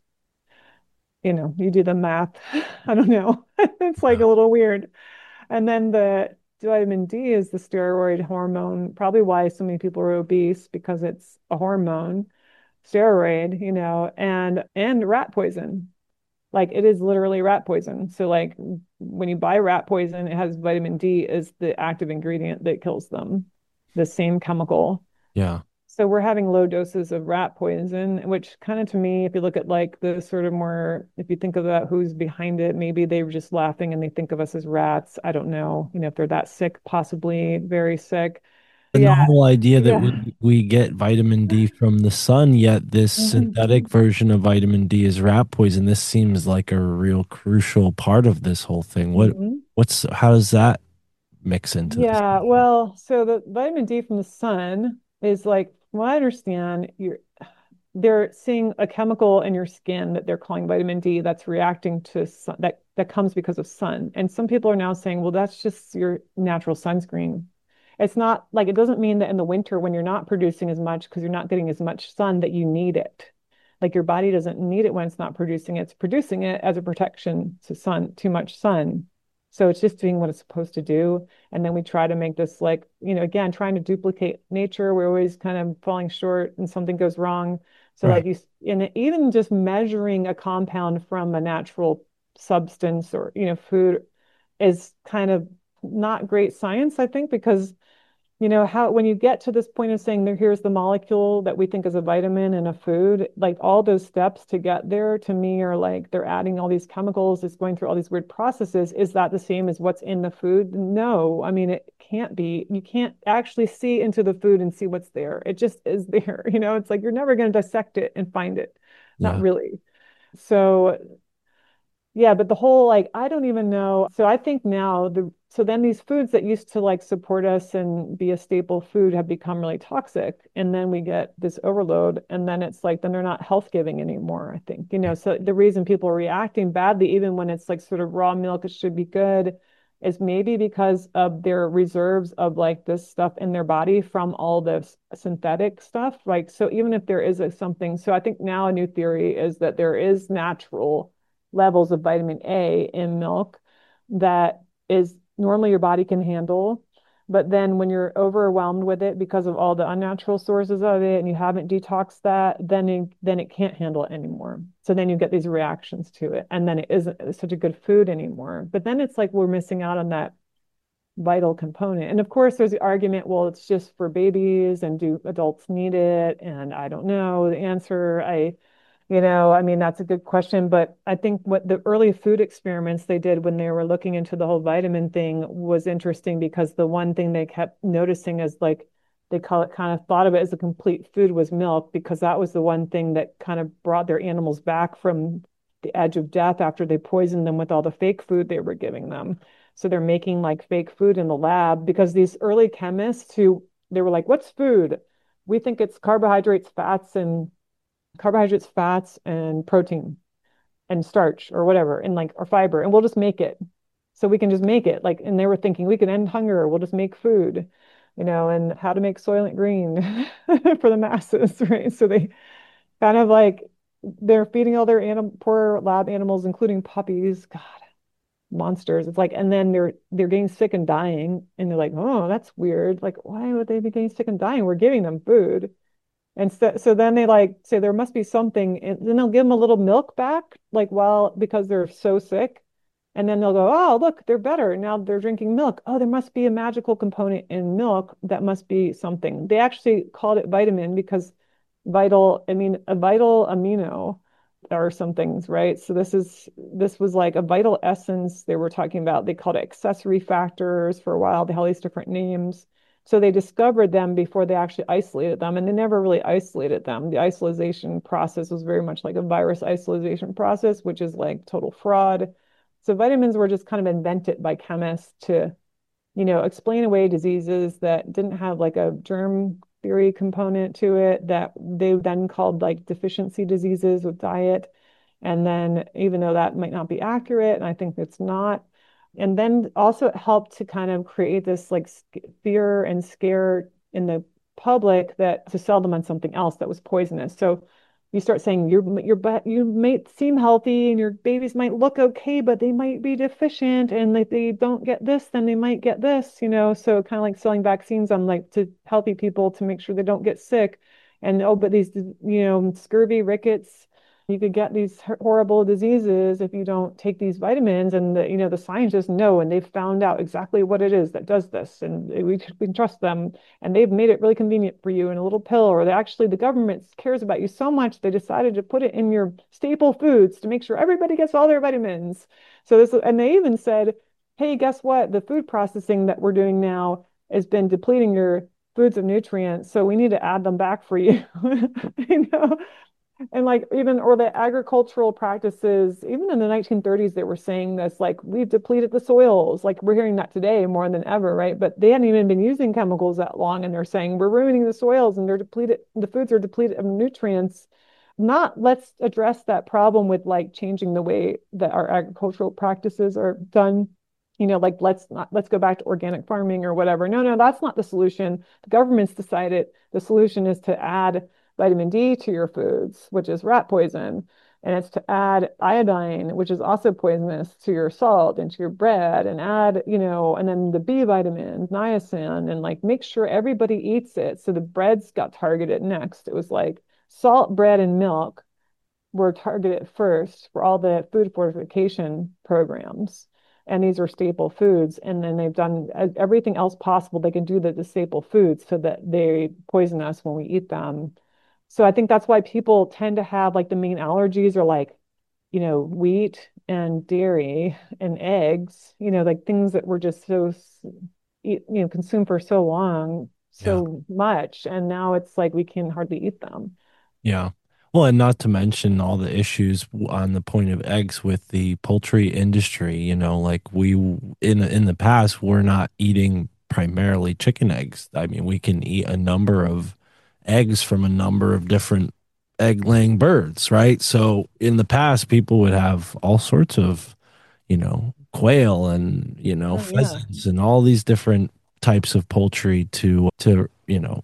You know, you do the math. I don't know. It's like a little weird. And then the vitamin D is the steroid hormone, probably why so many people are obese because it's a hormone, steroid, you know, and and rat poison. Like it is literally rat poison. So like when you buy rat poison, it has vitamin D as the active ingredient that kills them, the same chemical. Yeah. So we're having low doses of rat poison, which kind of to me, if you look at like the sort of more, if you think about who's behind it, maybe they were just laughing and they think of us as rats. I don't know, you know, if they're that sick, possibly very sick. But And the yeah, whole idea that yeah. we we get vitamin D from the sun, yet this synthetic Mhm. version of vitamin D is rat poison. This seems like a real crucial part of this whole thing. What Mhm. what's how does that mix into this? Yeah, well, so the vitamin D from the sun is like, from what I understand, you're they're seeing a chemical in your skin that they're calling vitamin D that's reacting to sun, that that comes because of sun. And some people are now saying, well, that's just your natural sunscreen. It's not like it doesn't mean that in the winter when you're not producing as much because you're not getting as much sun that you need it. Like your body doesn't need it when it's not producing it. It's producing it as a protection to sun, too much sun. So it's just doing what it's supposed to do. And then we try to make this like, you know, again, trying to duplicate nature. We're always kind of falling short and something goes wrong. So like Right. you, and even just measuring a compound from a natural substance or, you know, food is kind of not great science, I think, because you know how when you get to this point of saying there here's the molecule that we think is a vitamin in a food, like all those steps to get there to me are like they're adding all these chemicals, it's going through all these weird processes. Is that the same as what's in the food? No, I mean it can't be. You can't actually see into the food and see what's there. It just is there. You know, it's like you're never going to dissect it and find it. Not Yeah. really. So Yeah, but the whole like I don't even know. So I think now the so then these foods that used to like support us and be a staple food have become really toxic. And then we get this overload and then it's like then they're not health giving anymore, I think. You know, so the reason people are reacting badly, even when it's like sort of raw milk, it should be good, is maybe because of their reserves of like this stuff in their body from all this synthetic stuff. Like so even if there is a something, so I think now a new theory is that there is natural levels of vitamin A in milk that is normally your body can handle. But then when you're overwhelmed with it because of all the unnatural sources of it and you haven't detoxed that, then it, then it can't handle it anymore. So then you get these reactions to it. And then it isn't such a good food anymore. But then it's like we're missing out on that vital component. And of course, there's the argument, well, it's just for babies and do adults need it? And I don't know the answer. I you know, I mean, that's a good question, but I think what the early food experiments they did when they were looking into the whole vitamin thing was interesting because the one thing they kept noticing is like they call it kind of thought of it as a complete food was milk because that was the one thing that kind of brought their animals back from the edge of death after they poisoned them with all the fake food they were giving them. So they're making like fake food in the lab because these early chemists who they were like, what's food? We think it's carbohydrates, fats, and carbohydrates, fats, and protein and starch or whatever, and like or fiber, and we'll just make it. So we can just make it. Like, and they were thinking we can end hunger, we'll just make food, you know, and how to make Soylent Green for the masses, right? So they kind of like they're feeding all their anim poor lab animals, including puppies. God, monsters. It's like, and then they're they're getting sick and dying, and they're like, oh, that's weird. Like, why would they be getting sick and dying? We're giving them food. And so, so then they like say there must be something, and then they'll give them a little milk back, like well, because they're so sick. And then they'll go, oh, look, they're better. Now they're drinking milk. Oh, there must be a magical component in milk that must be something. They actually called it vitamin because vital, I mean, a vital amino or some things, right? So this is this was like a vital essence they were talking about. They called it accessory factors for a while. They had all these different names. So they discovered them before they actually isolated them, and they never really isolated them. The isolation process was very much like a virus isolation process, which is like total fraud. So vitamins were just kind of invented by chemists to, you know, explain away diseases that didn't have like a germ theory component to it that they then called like deficiency diseases with diet. And then even though that might not be accurate, and I think it's not, and then also it helped to kind of create this like fear and scare in the public that to sell them on something else that was poisonous. So you start saying your your but you might seem healthy and your babies might look okay, but they might be deficient, and if they don't get this, then they might get this, you know. So kind of like selling vaccines on like to healthy people to make sure they don't get sick. And oh, but these, you know, scurvy, rickets, you could get these horrible diseases if you don't take these vitamins. And the, you know, the scientists know, and they've found out exactly what it is that does this, and we can trust them. And they've made it really convenient for you in a little pill, or they actually the government cares about you so much they decided to put it in your staple foods to make sure everybody gets all their vitamins. So this, and they even said, hey, guess what? The food processing that we're doing now has been depleting your foods of nutrients, so we need to add them back for you. You know, and like even or the agricultural practices, even in the nineteen thirties, they were saying this, like we've depleted the soils. Like we're hearing that today more than ever, right? But they hadn't even been using chemicals that long, and they're saying we're ruining the soils and they're depleted, the foods are depleted of nutrients. Not let's address that problem with like changing the way that our agricultural practices are done. You know, like let's not let's go back to organic farming or whatever. No, no, that's not the solution. The government's decided the solution is to add vitamin D to your foods, which is rat poison. And it's to add iodine, which is also poisonous, to your salt and to your bread, and add, you know, and then the B vitamins, niacin, and like make sure everybody eats it. So the breads got targeted next. It was like salt, bread, and milk were targeted first for all the food fortification programs. And these are staple foods. And then they've done everything else possible they can do that the staple foods so that they poison us when we eat them. So I think that's why people tend to have like the main allergies are like, you know, wheat and dairy and eggs, you know, like things that were just so, you know, consumed for so long, so Yeah. much. And now it's like we can hardly eat them. Yeah. Well, and not to mention all the issues w- on the point of eggs with the poultry industry. You know, like we w- in in the past, we're not eating primarily chicken eggs. I mean, we can eat a number of eggs from a number of different egg laying birds, right? So in the past, people would have all sorts of, you know, quail and, you know, Oh, yeah. pheasants and all these different types of poultry to to, you know,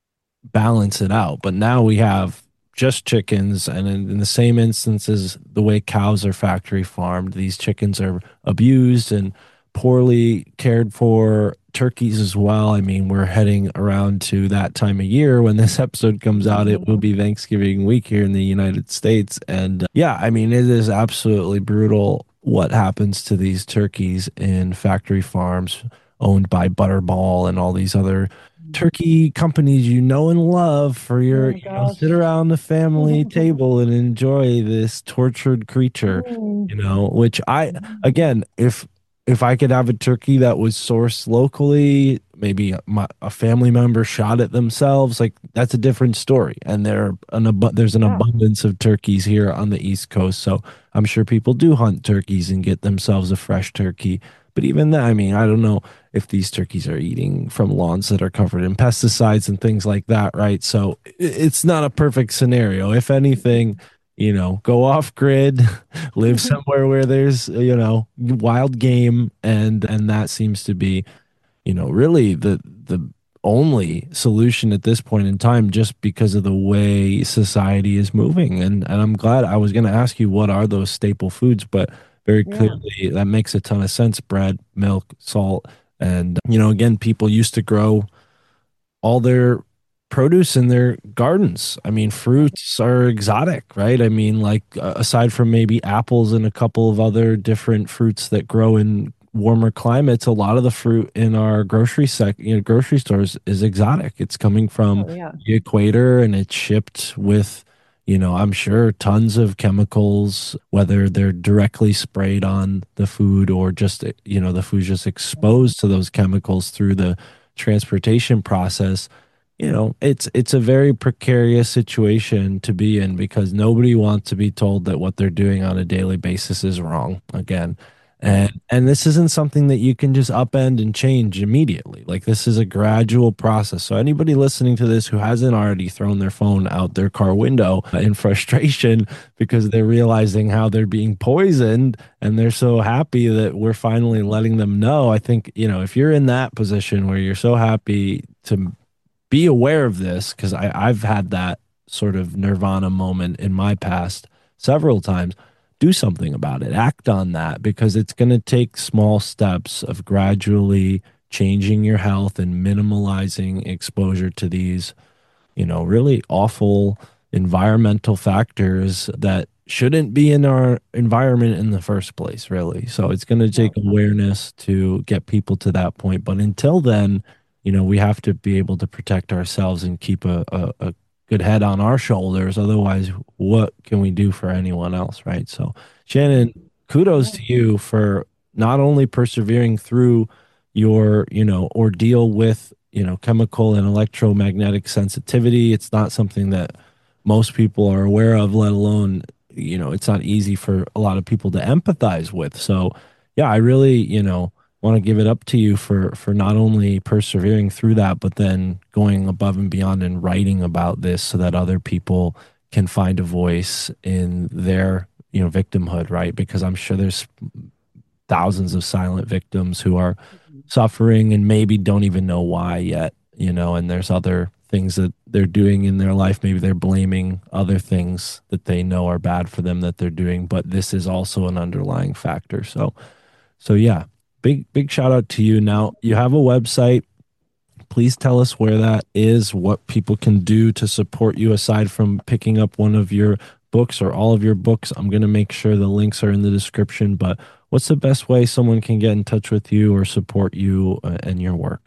balance it out. But now we have just chickens, and in, in the same instances, the way cows are factory farmed, these chickens are abused and poorly cared for. Turkeys as well. I mean, we're heading around to that time of year when this episode comes out. It will be Thanksgiving week here in the United States. And uh, yeah, I mean, it is absolutely brutal what happens to these turkeys in factory farms owned by Butterball and all these other turkey companies you know and love for Oh your, my you know, gosh. sit around the family table and enjoy this tortured creature, Mm. you know, which I, again, if, if I could have a turkey that was sourced locally, maybe my, a family member shot it themselves, like that's a different story. And there an abu- there's an Yeah. abundance of turkeys here on the East Coast, so I'm sure people do hunt turkeys and get themselves a fresh turkey. But even then, I mean, I don't know if these turkeys are eating from lawns that are covered in pesticides and things like that, right? So i- it's not a perfect scenario. If anything, you know, go off grid, live somewhere where there's, you know, wild game, and and that seems to be, you know, really the the only solution at this point in time, just because of the way society is moving. And and I'm glad. I was going to ask you what are those staple foods, but very Yeah. clearly that makes a ton of sense: bread, milk, salt. And you know, again, people used to grow all their produce in their gardens. I mean, fruits are exotic, right? I mean, like uh, aside from maybe apples and a couple of other different fruits that grow in warmer climates, a lot of the fruit in our grocery sec, you know, grocery stores is exotic. It's coming from Oh, yeah. the equator and it's shipped with, you know, I'm sure tons of chemicals, whether they're directly sprayed on the food or just, you know, the food's just exposed to those chemicals through the transportation process. You know, it's it's a very precarious situation to be in because nobody wants to be told that what they're doing on a daily basis is wrong again. Right. And and this isn't something that you can just upend and change immediately. Like this is a gradual process. So anybody listening to this who hasn't already thrown their phone out their car window in frustration because they're realizing how they're being poisoned and they're so happy that we're finally letting them know. I think, you know, if you're in that position where you're so happy to be aware of this, because I've had that sort of nirvana moment in my past several times. Do something about it, act on that, because it's going to take small steps of gradually changing your health and minimalizing exposure to these, you know, really awful environmental factors that shouldn't be in our environment in the first place, really. So it's going to take No. awareness to get people to that point. But until then, you know, we have to be able to protect ourselves and keep a, a, a good head on our shoulders. Otherwise, what can we do for anyone else, right? So, Shannon, kudos Yeah. to you for not only persevering through your, you know, ordeal with, you know, chemical and electromagnetic sensitivity. It's not something that most people are aware of, let alone, you know, it's not easy for a lot of people to empathize with. So, yeah, I really, you know, want to give it up to you for for not only persevering through that, but then going above and beyond and writing about this so that other people can find a voice in their, you know, victimhood, right? Because I'm sure there's thousands of silent victims who are suffering and maybe don't even know why yet, you know, and there's other things that they're doing in their life. Maybe they're blaming other things that they know are bad for them that they're doing, but this is also an underlying factor. So, so yeah, big, big shout out to you. Now, you have a website. Please tell us where that is, what people can do to support you aside from picking up one of your books or all of your books. I'm going to make sure the links are in the description, but what's the best way someone can get in touch with you or support you uh, and your work?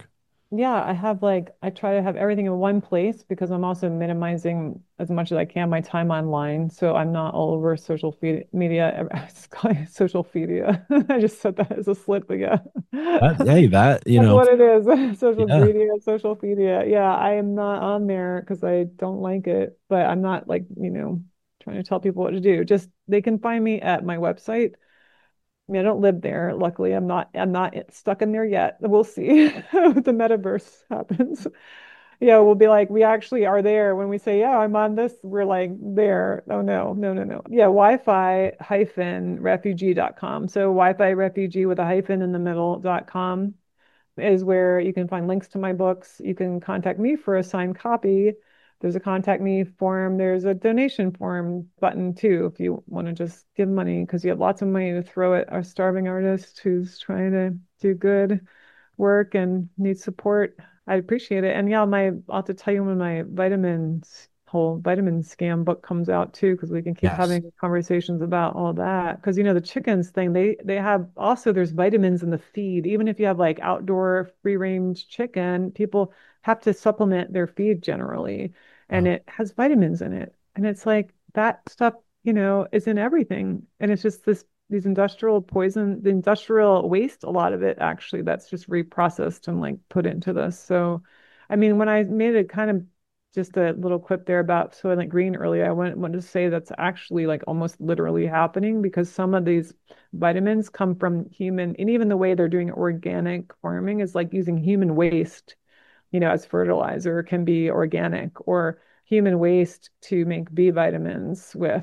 Yeah, I have like I try to have everything in one place because I'm also minimizing as much as I can my time online. So I'm not all over social feed media. It's called social media. I just said that as a slip, but yeah. That, hey, that, you That's know, what it is. Social yeah. media, social media. Yeah, I am not on there because I don't like it, but I'm not like, you know, trying to tell people what to do. Just they can find me at my website. I mean, I don't live there. Luckily, I'm not I'm not stuck in there yet. We'll see if the metaverse happens. Yeah, we'll be like, we actually are there. When we say, yeah, I'm on this, we're like there. Oh no, no, no, no. Yeah, Wi-Fi hyphen refugee dot com. So Wi-Fi refugee with a hyphen in the middle dot com is where you can find links to my books. You can contact me for a signed copy. There's a contact me form. There's a donation form button too, if you want to just give money because you have lots of money to throw at a starving artist who's trying to do good work and needs support. I appreciate it. And yeah, my I'll have to tell you when my vitamins whole vitamin scam book comes out too, because we can keep Yes. having conversations about all that. Because you know, the chickens thing, they they have also there's vitamins in the feed. Even if you have like outdoor free range chicken, people have to supplement their feed generally, and Oh, it has vitamins in it. And it's like that stuff, you know, is in everything. And it's just this these industrial poison, the industrial waste, a lot of it actually that's just reprocessed and like put into this. So, I mean, when I made it kind of just a little clip there about Soylent Green earlier, I went, wanted to say that's actually like almost literally happening because some of these vitamins come from human, and even the way they're doing organic farming is like using human waste, you know, as fertilizer can be organic or human waste to make B vitamins with.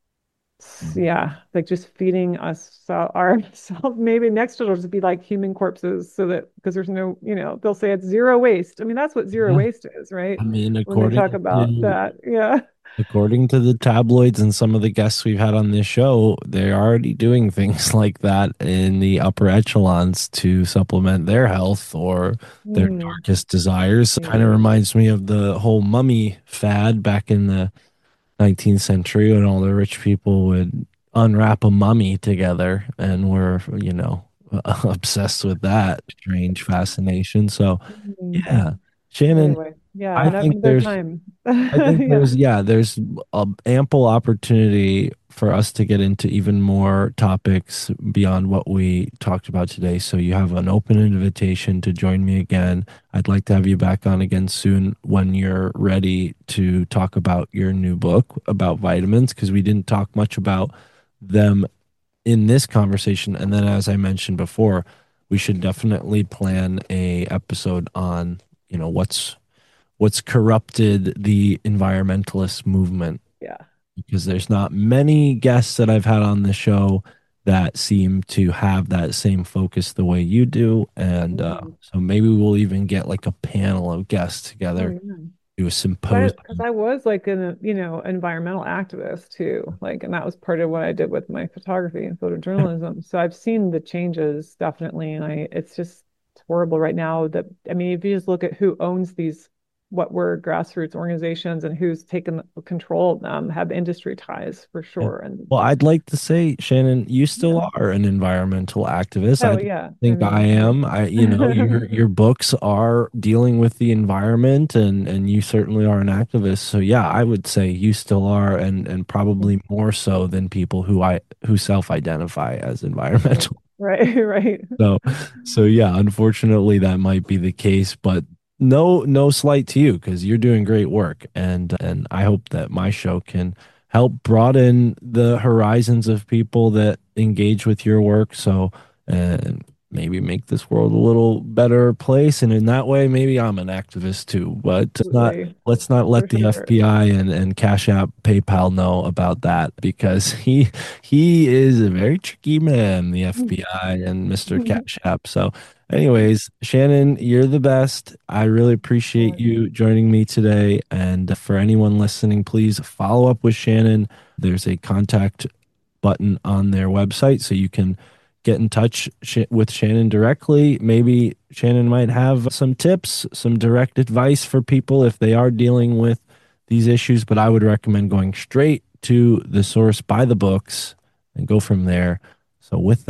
Yeah, like just feeding us so ourselves. Maybe next it'll just be like human corpses, so that because there's no, you know, they'll say it's zero waste. I mean, that's what zero yeah. waste is, right? I mean, When they talk according about to that. Yeah. according to the tabloids and some of the guests we've had on this show, they're already doing things like that in the upper echelons to supplement their health or their Hmm. darkest desires. Kind of Yeah. reminds me of the whole mummy fad back in the nineteenth century when all the rich people would unwrap a mummy together and were, you know, obsessed with that strange fascination. So, Hmm. yeah, Shannon, Anyway, yeah, I think another there's time. I think Yeah. there's, yeah, there's a ample opportunity for us to get into even more topics beyond what we talked about today. So you have an open invitation to join me again. I'd like to have you back on again soon when you're ready to talk about your new book about vitamins, because we didn't talk much about them in this conversation. And then, as I mentioned before, we should definitely plan a episode on, you know, what's what's corrupted the environmentalist movement, Yeah. because there's not many guests that I've had on the show that seem to have that same focus the way you do. And uh, Mhm. so maybe we'll even get like a panel of guests Oh, together, yeah. do a Because I, because symposium. I was like an, you know, environmental activist too. Like, and that was part of what I did with my photography and photojournalism. So I've seen the changes definitely. And I, it's just it's horrible right now that, I mean, if you just look at who owns these, what were grassroots organizations and who's taken control of them, have industry ties for Yeah. sure. And Well, I'd like to say, Shannon, you yeah. still are an environmental activist. I Oh, don't yeah. I think I mean, am. I, you know, your your books are dealing with the environment, and and you certainly are an activist. So yeah, I would say you still are, and and probably more so than people who I who self-identify as right, environmental. right, right. So, so yeah, unfortunately that might be the case, but no, no slight to you because you're doing great work, and and I hope that my show can help broaden the horizons of people that engage with your work. So, and maybe make this world a little better place, and in that way, maybe I'm an activist too. But let's not Absolutely. let's not For let the sure. F B I and and Cash App, PayPal know about that because he he is a very tricky man, the F B I and mister Cash App. So, anyways, Shannon, you're the best. I really appreciate you joining me today. And for anyone listening, please follow up with Shannon. There's a contact button on their website so you can get in touch sh with Shannon directly. Maybe Shannon might have some tips, some direct advice for people if they are dealing with these issues, but I would recommend going straight to the source, buy the books, and go from there. So, with that,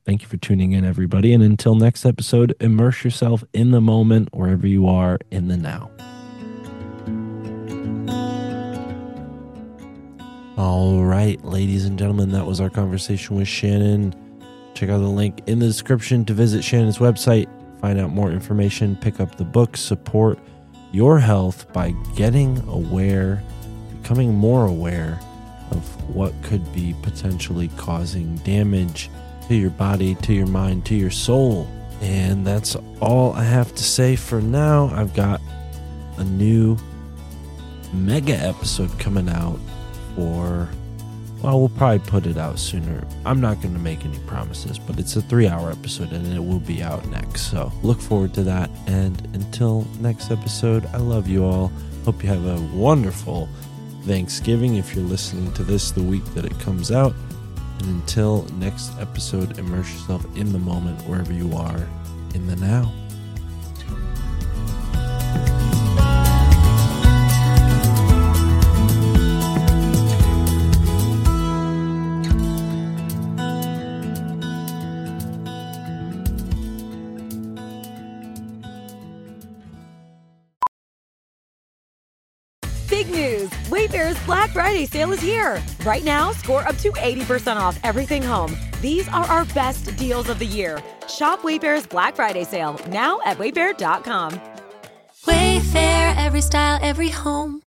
Thank you for tuning in, everybody. And until next episode, immerse yourself in the moment wherever you are in the now. All right, ladies and gentlemen, that was our conversation with Shannon. Check out the link in the description to visit Shannon's website, find out more information, pick up the book, support your health by getting aware, becoming more aware of what could be potentially causing damage to your body, to your mind, to your soul. And that's all I have to say for now. I've got a new mega episode coming out for, well, we'll probably put it out sooner. I'm not going to make any promises, but it's a three-hour episode and it will be out next. So look forward to that. And until next episode, I love you all. Hope you have a wonderful Thanksgiving if you're listening to this the week that it comes out. And until next episode, immerse yourself in the moment wherever you are in the now. Big news! Wayfair's Black Friday sale is here. Right now, score up to eighty percent off everything home. These are our best deals of the year. Shop Wayfair's Black Friday sale now at wayfair dot com. Wayfair, every style, every home.